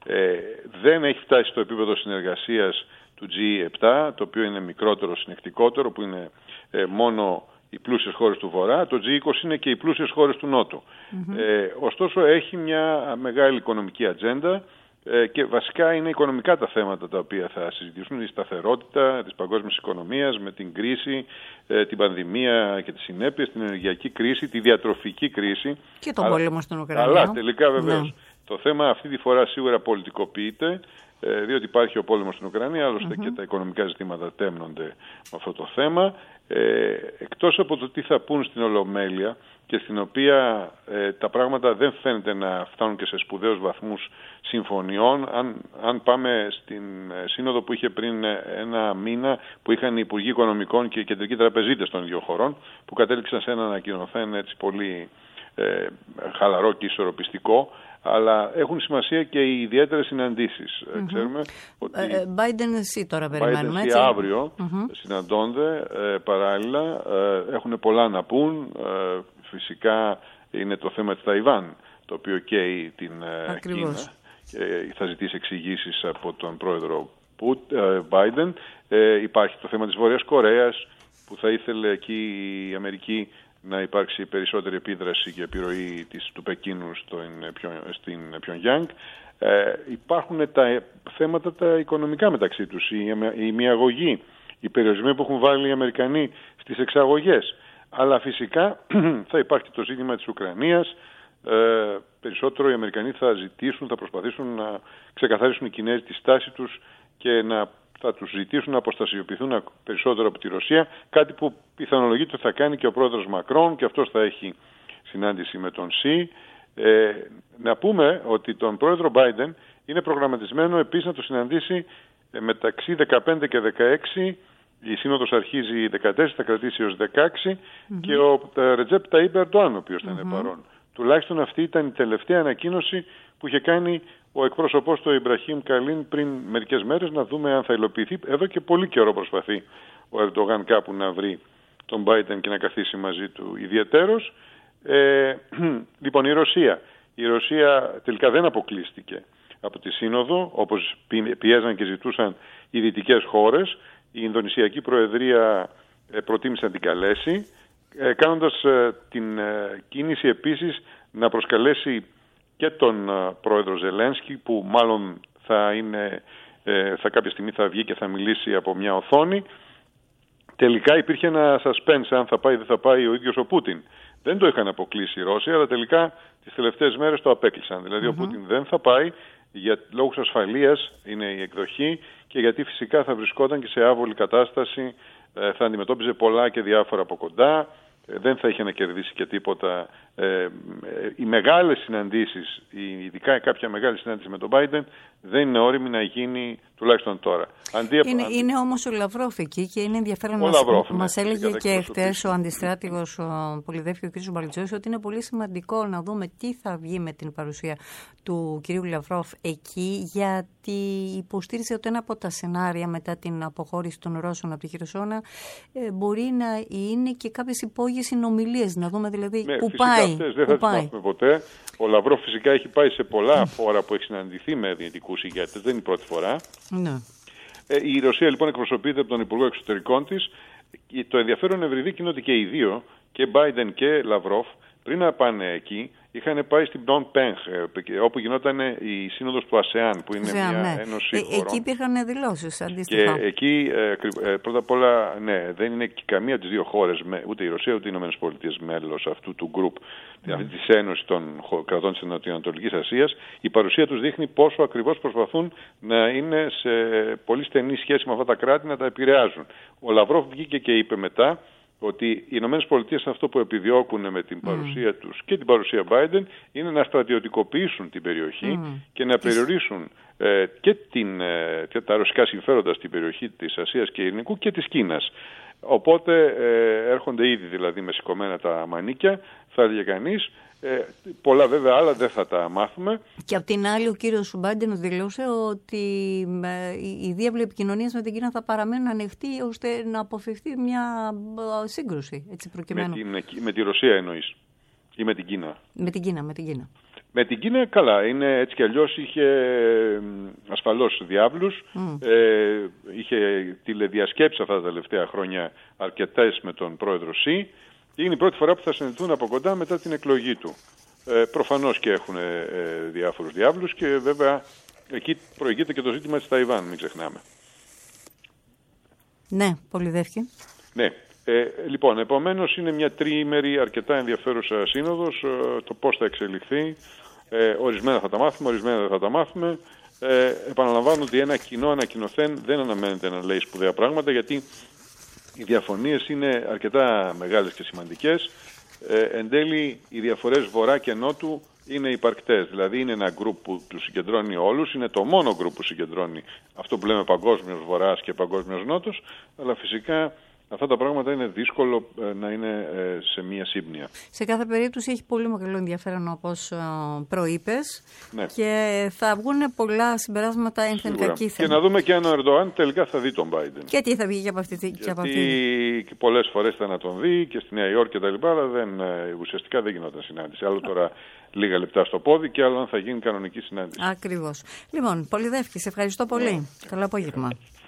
Δεν έχει φτάσει στο επίπεδο συνεργασίας του G7, το οποίο είναι μικρότερο, συνεκτικότερο, που είναι μόνο οι πλούσιες χώρες του Βορρά. Το G20 είναι και οι πλούσιες χώρες του Νότου. Ωστόσο, έχει μια μεγάλη οικονομική ατζέντα και βασικά είναι οικονομικά τα θέματα τα οποία θα συζητήσουν, η σταθερότητα της παγκόσμιας οικονομίας με την κρίση, την πανδημία και τις συνέπειες, την ενεργειακή κρίση, τη διατροφική κρίση. Και τον πόλεμο στην Ουκρανία. Αλλά τελικά βεβαίως το θέμα αυτή τη φορά σίγουρα πολιτικοποιείται, διότι υπάρχει ο πόλεμος στην Ουκρανία, άλλωστε και τα οικονομικά ζητήματα τέμνονται με αυτό το θέμα. Εκτός από το τι θα πούν στην Ολομέλεια και στην οποία τα πράγματα δεν φαίνεται να φτάνουν και σε σπουδαίους βαθμούς συμφωνιών, αν πάμε στην σύνοδο που είχε πριν 1 μήνα, που είχαν οι Υπουργοί Οικονομικών και οι Κεντρικοί Τραπεζίτες των 2 χωρών, που κατέληξαν σε ένα ανακοινωθέν έτσι πολύ χαλαρό και ισορροπιστικό, αλλά έχουν σημασία και οι ιδιαίτερες συναντήσεις. Ξέρουμε ότι Biden Xi τώρα περιμένουμε, έτσι. Αύριο συναντώνται παράλληλα, έχουν πολλά να πούν. Φυσικά είναι το θέμα της Ταϊβάν, το οποίο καίει την Κίνα και θα ζητήσει εξηγήσεις από τον πρόεδρο Biden. Υπάρχει το θέμα της Βόρειας Κορέας, που θα ήθελε εκεί η Αμερική να υπάρξει περισσότερη επίδραση και επιρροή του Πεκίνου στην Πιονγκιάνγκ. Υπάρχουν τα θέματα τα οικονομικά μεταξύ τους, η μειαγωγή, οι περιορισμοί που έχουν βάλει οι Αμερικανοί στις εξαγωγές. Αλλά φυσικά θα υπάρχει το ζήτημα της Ουκρανίας. Περισσότερο οι Αμερικανοί θα προσπαθήσουν να ξεκαθαρίσουν οι Κινέζοι τη στάση τους και θα τους ζητήσουν να αποστασιοποιηθούν περισσότερο από τη Ρωσία, κάτι που πιθανολογείται θα κάνει και ο πρόεδρος Μακρόν, και αυτός θα έχει συνάντηση με τον Xi. Να πούμε ότι τον πρόεδρο Biden είναι προγραμματισμένο επίσης να το συναντήσει μεταξύ 15 και 16. Η σύνοδος αρχίζει 14, θα κρατήσει έως 16 και ο Ρετζέπ Ταΐπ Ερντοάν, ο οποίος θα είναι παρόν. Τουλάχιστον αυτή ήταν η τελευταία ανακοίνωση που είχε κάνει ο εκπρόσωπός του Ιμπραχήμ Καλίν πριν μερικές μέρες, να δούμε αν θα υλοποιηθεί. Εδώ και πολύ καιρό προσπαθεί ο Ερντογάν κάπου να βρει τον Biden και να καθίσει μαζί του ιδιαιτέρως. Λοιπόν, η Ρωσία τελικά δεν αποκλείστηκε από τη σύνοδο, όπως πιέζαν και ζητούσαν οι δυτικές χώρες. Η Ινδονησιακή Προεδρία προτίμησε να την καλέσει. κάνοντας την κίνηση επίσης να προσκαλέσει και τον πρόεδρο Ζελένσκι, που μάλλον θα κάποια στιγμή θα βγει και θα μιλήσει από μια οθόνη. Τελικά υπήρχε ένα suspense αν θα πάει ή δεν θα πάει ο ίδιος ο Πούτιν. Δεν το είχαν αποκλείσει οι Ρώσοι, αλλά τελικά τις τελευταίες μέρες το απέκλεισαν. Δηλαδή ο Πούτιν δεν θα πάει για λόγους ασφαλείας, είναι η εκδοχή, και γιατί φυσικά θα βρισκόταν και σε άβολη κατάσταση, θα αντιμετώπιζε πολλά και διάφορα από κοντά, δεν θα είχε να κερδίσει και τίποτα. Οι μεγάλες συναντήσεις, ειδικά κάποια μεγάλη συνάντηση με τον Biden, δεν είναι όριμη να γίνει τουλάχιστον τώρα. Είναι όμως ο Λαυρόφ εκεί και είναι ενδιαφέρον. Μας έλεγε και χτες ο αντιστράτηγος, ο Πολυδεύκη, ο κ. Μπαλτζός, ότι είναι πολύ σημαντικό να δούμε τι θα βγει με την παρουσία του κ. Λαυρόφ εκεί, γιατί υποστήριζε ότι ένα από τα σενάρια μετά την αποχώρηση των Ρώσων από τη Χερσόνα μπορεί να είναι και κάποιες υπόγειες συνομιλίες, να δούμε δηλαδή πού πάει. Αυτές δεν θα τις μάθουμε ποτέ. Ο Λαυρόφ φυσικά έχει πάει σε πολλά φόρα που έχει συναντηθεί με δυνητικούς ηγέτες, δεν είναι η πρώτη φορά. Ναι. Η Ρωσία λοιπόν εκπροσωπείται από τον Υπουργό Εξωτερικών της. Το ενδιαφέρον ευρυδίκη είναι ότι και οι δύο, και Biden και Λαυρόφ, πριν να πάνε εκεί, είχαν πάει στην Phnom Penh, όπου γινόταν η σύνοδος του ΑΣΕΑΝ, που είναι μια ένωση χωρών. Εκεί υπήρχαν δηλώσεις αντίστοιχα. Και εκεί, πρώτα απ' όλα, δεν είναι και καμία από τις δύο χώρες, ούτε η Ρωσία ούτε οι ΗΠΑ, μέλος αυτού του γκρουπ, αυτή της ένωσης των κρατών της Νοτιοανατολικής Ασίας. Η παρουσία τους δείχνει πόσο ακριβώς προσπαθούν να είναι σε πολύ στενή σχέση με αυτά τα κράτη, να τα επηρεάζουν. Ο Λαυρόφ βγήκε και είπε μετά ότι οι Ηνωμένες Πολιτείες αυτό που επιδιώκουν με την παρουσία τους και την παρουσία Biden είναι να στρατιωτικοποιήσουν την περιοχή και να περιορίσουν και τα ρωσικά συμφέροντα στην περιοχή της Ασίας και Ειρηνικού και της Κίνας. Οπότε έρχονται ήδη δηλαδή με σηκωμένα τα μανίκια, θα έλεγε κανείς. Πολλά βέβαια άλλα δεν θα τα μάθουμε. Και απ' την άλλη ο κύριος Μπάιντεν δηλώσε ότι οι διάβλοι επικοινωνίας με την Κίνα θα παραμένουν ανοιχτοί ώστε να αποφευθεί μια σύγκρουση, έτσι προκειμένου. Με τη Ρωσία εννοείς ή με την Κίνα? Με την Κίνα. Με την Κίνα καλά, είναι έτσι κι αλλιώς είχε ασφαλώς διάβλους, είχε τηλεδιασκέψεις αυτά τα τελευταία χρόνια αρκετές με τον πρόεδρο Σι. Είναι η πρώτη φορά που θα συναντηθούν από κοντά μετά την εκλογή του. Προφανώς και έχουν διάφορους διάβλους και βέβαια εκεί προηγείται και το ζήτημα της Ταϊβάν, μην ξεχνάμε. Ναι, Πολυδεύκη. Ναι. Λοιπόν, επομένως είναι μια τριήμερη αρκετά ενδιαφέρουσα σύνοδος. Το πώς θα εξελιχθεί, ορισμένα θα τα μάθουμε, ορισμένα δεν θα τα μάθουμε. Επαναλαμβάνω ότι ένα κοινό ανακοινωθέν δεν αναμένεται να λέει σπουδαία πράγματα, γιατί οι διαφωνίες είναι αρκετά μεγάλες και σημαντικές. Εν τέλει, οι διαφορές βορρά και νότου είναι υπαρκτές. Δηλαδή, είναι ένα γκρουπ που τους συγκεντρώνει όλους, είναι το μόνο γκρουπ που συγκεντρώνει αυτό που λέμε παγκόσμιος βορράς και παγκόσμιος νότος, αλλά φυσικά αυτά τα πράγματα είναι δύσκολο να είναι σε μία σύμπνοια. Σε κάθε περίπτωση έχει πολύ μεγάλο ενδιαφέρον, όπως προείπες, και θα βγουν πολλά συμπεράσματα ένθεν κακή θέμα. Και να δούμε και αν ο Ερντοάν τελικά θα δει τον Biden. Και τι θα βγει από αυτή. Γιατί πολλές φορές θα να τον δει και στη Νέα Υόρκη και τα λοιπά, αλλά ουσιαστικά δεν γινόταν συνάντηση. Άλλο τώρα λίγα λεπτά στο πόδι και άλλο αν θα γίνει κανονική συνάντηση. Ακριβώς. Λοιπόν, Πολυδεύκη, σε ευχαριστώ πολύ. Καλό απόγευμα.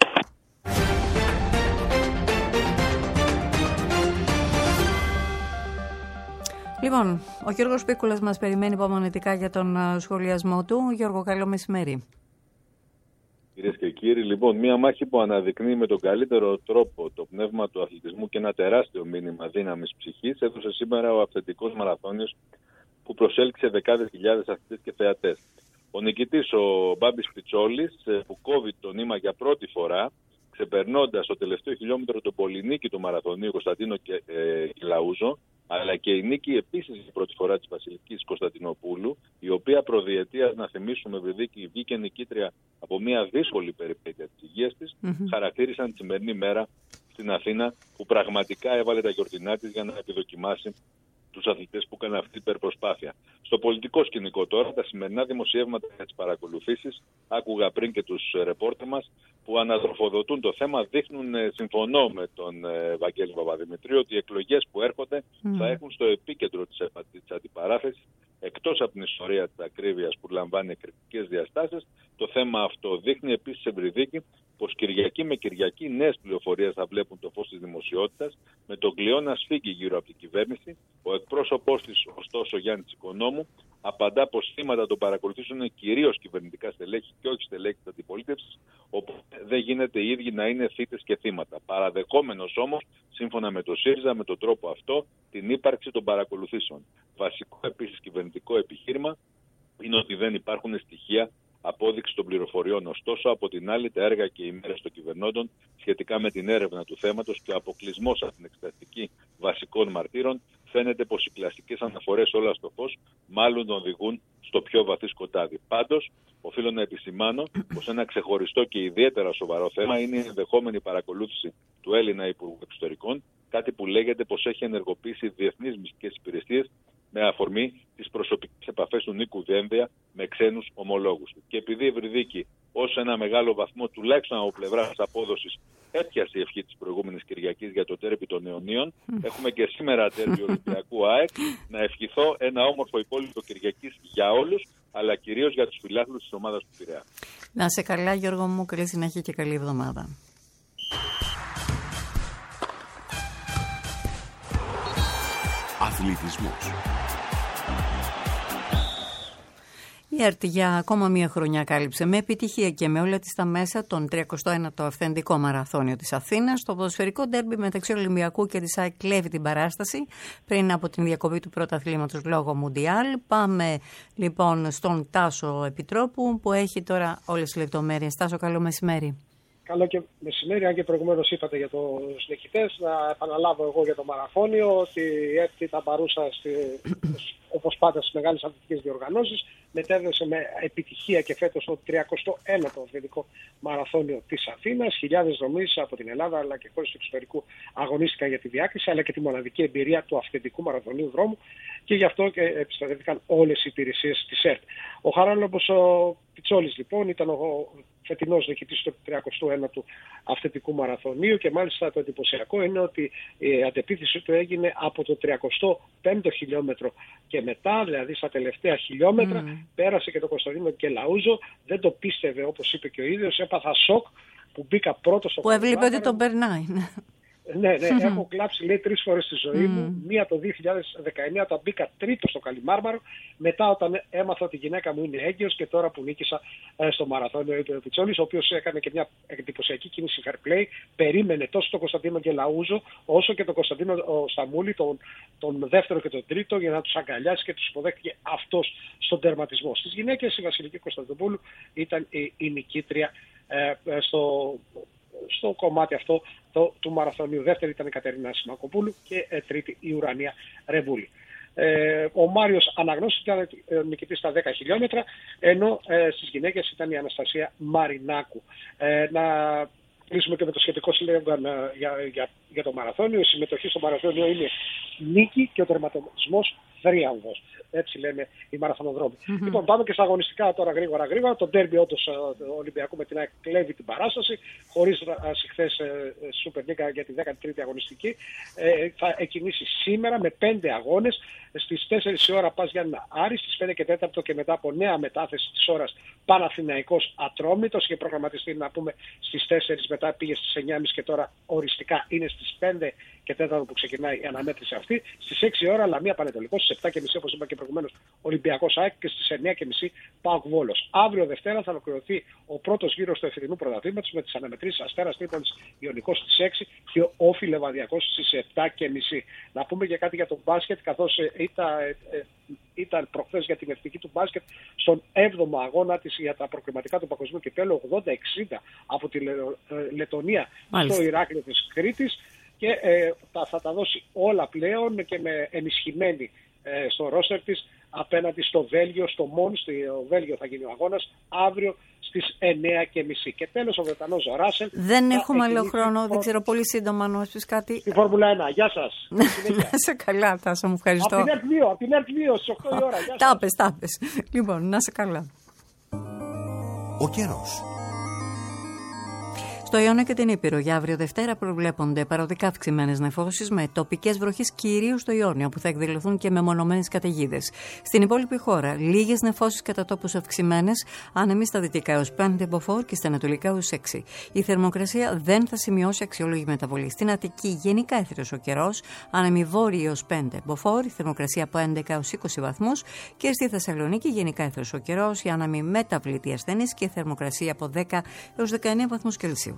Λοιπόν, ο Γιώργος Πίκουλας μας περιμένει υπομονετικά για τον σχολιασμό του. Γιώργο, καλό μεσημέρι. Κυρίες και κύριοι, λοιπόν, μία μάχη που αναδεικνύει με τον καλύτερο τρόπο το πνεύμα του αθλητισμού και ένα τεράστιο μήνυμα δύναμης ψυχής έδωσε σήμερα ο αυθεντικός μαραθώνιος που προσέλκυσε δεκάδες χιλιάδες αθλητές και θεατές. Ο νικητής, ο Μπάμπης Πιτσόλης, που κόβει το νήμα για πρώτη φορά, ξεπερνώντας το τελευταίο χιλιόμετρο τον πολυνίκη του μαραθωνίου Κωνσταντίνο Κιλαούζο, αλλά και η νίκη επίσης για πρώτη φορά της Βασιλικής Κωνσταντινοπούλου, η οποία προδιετίας, να θυμίσουμε, Βρυδίκη, βγήκε νικήτρια από μια δύσκολη περιπέτεια της υγείας της, χαρακτήρισαν τη σημερινή μέρα στην Αθήνα, που πραγματικά έβαλε τα γιορτινά της για να επιδοκιμάσει τους αθλητές που έκαναν αυτή την υπερπροσπάθεια. Στο πολιτικό σκηνικό τώρα, τα σημερινά δημοσιεύματα για τις παρακολουθήσεις, άκουγα πριν και τους ρεπόρτερ μας, που αναδροφοδοτούν το θέμα, δείχνουν, συμφωνώ με τον Βαγγέλη Παπαδημητρίου, ότι οι εκλογές που έρχονται θα έχουν στο επίκεντρο της αντιπαράθεσης, εκτός από την ιστορία της ακρίβειας που λαμβάνει εκρηκτικές διαστάσεις, το θέμα αυτό. Δείχνει επίσης, Ευρυδίκη, πως Κυριακή με Κυριακή νέες πληροφορίες θα βλέπουν το φως της δημοσιότητας, με τον κλειό να σφίγγει γύρω από την κυβέρνηση. Ο εκπρόσωπός της, ωστόσο, Γιάννης Οικονόμου, απαντά πως θύματα των παρακολουθήσεων είναι κυρίως κυβερνητικά στελέχη και όχι στελέχη της αντιπολίτευσης, όπου δεν γίνεται οι ίδιοι να είναι θύτες και θύματα. Παραδεχόμενος όμως, σύμφωνα με το ΣΥΡΙΖΑ, με τον τρόπο αυτό, την ύπαρξη των παρακολουθήσεων. Βασικό επίσης κυβερνητικό επιχείρημα είναι ότι δεν υπάρχουν στοιχεία απόδειξη των πληροφοριών. Ωστόσο, από την άλλη, τα έργα και οι μέρες των κυβερνώντων σχετικά με την έρευνα του θέματος και ο αποκλεισμός από την εξεταστική βασικών μαρτύρων, φαίνεται πως οι κλασικές αναφορές όλα στο φως μάλλον τον οδηγούν στο πιο βαθύ σκοτάδι. Πάντως, οφείλω να επισημάνω πως ένα ξεχωριστό και ιδιαίτερα σοβαρό θέμα είναι η ενδεχόμενη παρακολούθηση του Έλληνα Υπουργού Εξωτερικών, κάτι που λέγεται πως έχει ενεργοποιήσει διεθνείς μυστικές υπηρεσίες με αφορμή τις προσωπικές επαφές του Νίκου Δένδια με ξένους ομολόγους του. Και επειδή η Ευρυδίκη ως ένα μεγάλο βαθμό, τουλάχιστον από πλευράς απόδοσης, έπιασε η ευχή της προηγούμενης Κυριακής για το τέρμπι των Αιωνίων, έχουμε και σήμερα τέρμπι Ολυμπιακού ΑΕΚ. Να ευχηθώ ένα όμορφο υπόλοιπο Κυριακής για όλους, αλλά κυρίως για τους φιλάθλους της ομάδας του Πειραιά. Να σε καλά, Γιώργο μου, καλή συνέχεια και καλή εβδομάδα. Αθλητισμός. Η ΕΡΤ για ακόμα μία χρονιά κάλυψε με επιτυχία και με όλα της τα μέσα τον 31ο αυθεντικό μαραθώνιο της Αθήνας. Το ποδοσφαιρικό ντέρμπι μεταξύ Ολυμπιακού και της ΑΕΚ κλέβει την παράσταση πριν από την διακοπή του πρωταθλήματος λόγω Μουντιάλ. Πάμε λοιπόν στον Τάσο Επιτρόπου που έχει τώρα όλες τις λεπτομέρειες. Τάσο, καλό μεσημέρι. Καλό και μεσημέρι, αν και προηγουμένως είπατε για τους νικητές. Να επαναλάβω εγώ για το μαραθώνιο ότι η ΕΡΤ ήταν παρούσα όπως πάντα στις μεγάλες αθλητικές διοργανώσεις. Μετέδωσε με επιτυχία και φέτος το 31ο αθλητικό μαραθώνιο της Αθήνας. Χιλιάδες δρομείς από την Ελλάδα αλλά και χώρες του εξωτερικού αγωνίστηκαν για τη διάκριση, αλλά και τη μοναδική εμπειρία του αυθεντικού μαραθωνίου δρόμου, και γι' αυτό και επιστρατεύτηκαν όλες οι υπηρεσίες της ΕΡΤ. Ο Χαράλαμπος ο Πιτσόλης λοιπόν ήταν ο φετινός νικητής του 31ου αυθεντικού μαραθωνίου, και μάλιστα το εντυπωσιακό είναι ότι η αντεπίθεση του έγινε από το 35ο χιλιόμετρο και μετά, δηλαδή στα τελευταία χιλιόμετρα. Πέρασε και το Κωνσταντίνο Κελαούζο, δεν το πίστευε, όπως είπε και ο ίδιος, έπαθα σοκ που μπήκα πρώτος στο που έβλεπε ότι τον περνάει. Ναι, έχω κλάψει, λέει, 3 φορές στη ζωή μου. Μία το 2019 όταν μπήκα τρίτο στο Καλιμάρμαρο. Μετά όταν έμαθα ότι η γυναίκα μου είναι έγκυος, και τώρα που νίκησα στο μαραθώνιο, είπε ο Πιτσόλης, ο οποίος έκανε και μια εντυπωσιακή κίνηση fair play. Περίμενε τόσο τον Κωνσταντίνο Γκελαούζο όσο και τον Κωνσταντίνο Σταμούλη, τον δεύτερο και τον τρίτο, για να τους αγκαλιάσει, και τους υποδέχτηκε αυτός στον τερματισμό. Στις γυναίκες η Βασιλική Κωνσταντοπούλου ήταν η νικήτρια στο κομμάτι αυτό του μαραθωνίου. Δεύτερη ήταν η Κατερίνα Σιμακοπούλου και τρίτη η Ουρανία Ρεβούλη. Ο Μάριος Αναγνώστης ήταν νικητής στα 10 χιλιόμετρα, ενώ στις γυναίκες ήταν η Αναστασία Μαρινάκου. Να κλείσουμε και με το σχετικό σύλλογο για το μαραθώνιο. Η συμμετοχή στο μαραθώνιο είναι νίκη και ο τερματισμός θρίαμβος. Έτσι λένε οι μαραθωνοδρόμοι. Λοιπόν, πάμε και στα αγωνιστικά τώρα γρήγορα. Το ντέρμπι όντως του Ολυμπιακού με την ΑΕΚ κλέβει την παράσταση, χωρίς χθες Super League για τη 13η αγωνιστική. Θα εκκινήσει σήμερα με 5 αγώνες. Στις 4 η ώρα πας Γιάννηνα Άρης, στις 5 και 4 και μετά από νέα μετάθεση της ώρας Παναθηναϊκός Ατρόμητος. Είχε προγραμματιστεί να πούμε στις 4, μετά πήγε στις 9.30 και τώρα οριστικά είναι στις 5 και 4 που ξεκινάει η αναμέτρηση αυτή. Στις 6 ώρα Λαμία Πανετολικός, στις 7.30 όπως είπα και προηγουμένως Ολυμπιακός ΑΕΚ, και στις 9.30 ΠΑΟΚ Βόλος. Αύριο Δευτέρα θα ολοκληρωθεί ο πρώτος γύρος του εφετινού πρωταθλήματος με τις αναμετρήσεις Αστέρας Τρίπολης Ιωνικός στις 6 και Όφι Λεβαδιακός στις 7.30. Να πούμε και κάτι για τον μπάσκετ, καθώς ήταν προχθές για την εθνική του μπάσκετ στον 7ο αγώνα της για τα προκριματικά του παγκοσμίου κυπέλλου, 80-60 από τη Λετωνία στο Ηράκλειο της Κρήτης, και θα τα δώσει όλα πλέον και με ενισχυμένη στο ρόστερ της απέναντι στο Βέλγιο, στο Μον, στο Βέλγιο θα γίνει ο αγώνας αύριο στις 9.30. Και τέλος ο Βρετανός Ράσελ. Δεν έχουμε άλλο χρόνο, δεν ξέρω, πολύ σύντομα να μας πεις κάτι. Στη Φόρμουλα 1, γεια σας. Να σε καλά, Τάσο, μου ευχαριστώ. Από την ΕΡΤ2 στις 8 η ώρα. Τάπες. Λοιπόν, να σε καλά. Ο καιρός. Στο Ιόνιο και την Ήπειρο για αύριο Δευτέρα προβλέπονται παροδικά αυξημένες νεφώσεις με τοπικές βροχές κυρίως στο Ιόνιο, που θα εκδηλωθούν και μεμονωμένες καταιγίδες. Στην υπόλοιπη χώρα, λίγες νεφώσεις κατά τόπους αυξημένες, άνεμοι στα δυτικά έως 5 μποφόρ και στα ανατολικά έως 6. Η θερμοκρασία δεν θα σημειώσει αξιόλογη μεταβολή. Στην Αττική, γενικά έθριος ο καιρός, άνεμοι βόρειοι έως 5 μποφόρ, η θερμοκρασία από 11 έως 20 βαθμούς. Και στη Θεσσαλονίκη, γενικά έθριος ο καιρός, οι άνεμοι μεταβλητή ασθενής και θερμοκρασία από 10 έως 19 βαθμούς Κελσίου.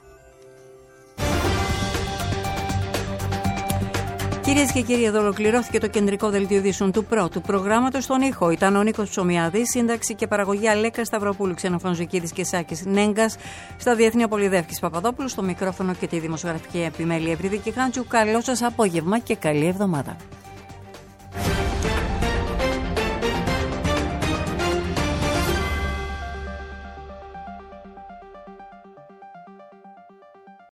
Κυρίες και κύριοι, εδώ ολοκληρώθηκε το κεντρικό δελτίο ειδήσεων του πρώτου προγράμματος. Στον ήχο ήταν ο Νίκος Ψωμιάδης, σύνταξη και παραγωγή Αλέκα Σταυροπούλου, Ξενοφών Ζουκίδης και Σάκης Νέγκας, στα διεθνή Πολυδεύκης Παπαδόπουλου, στο μικρόφωνο και τη δημοσιογραφική επιμέλεια Ευρύδικη Χάντζου. Καλό σας απόγευμα και καλή εβδομάδα.